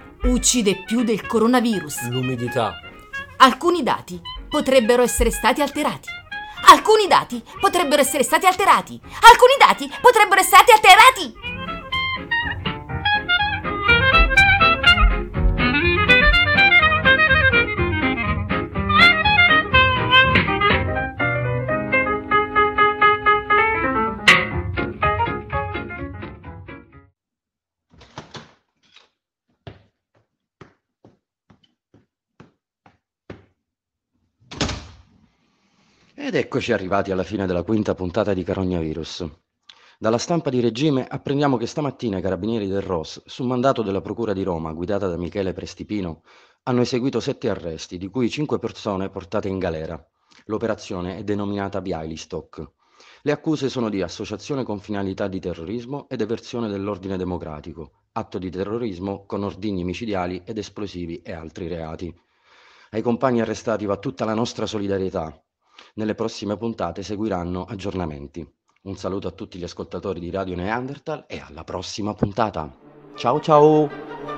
[SPEAKER 16] Uccide più del coronavirus.
[SPEAKER 17] L'umidità.
[SPEAKER 16] Alcuni dati potrebbero essere stati alterati. Alcuni dati potrebbero essere stati alterati. Alcuni dati potrebbero essere stati alterati.
[SPEAKER 1] Ed eccoci arrivati alla fine della quinta puntata di Carognavirus. Dalla stampa di regime apprendiamo che stamattina i carabinieri del ROS, su mandato della Procura di Roma, guidata da Michele Prestipino, hanno eseguito 7 arresti, di cui 5 persone portate in galera. L'operazione è denominata Bialystok. Le accuse sono di associazione con finalità di terrorismo ed eversione dell'ordine democratico, atto di terrorismo con ordigni micidiali ed esplosivi e altri reati. Ai compagni arrestati va tutta la nostra solidarietà. Nelle prossime puntate seguiranno aggiornamenti. Un saluto a tutti gli ascoltatori di Radio Neanderthal e alla prossima puntata. Ciao ciao!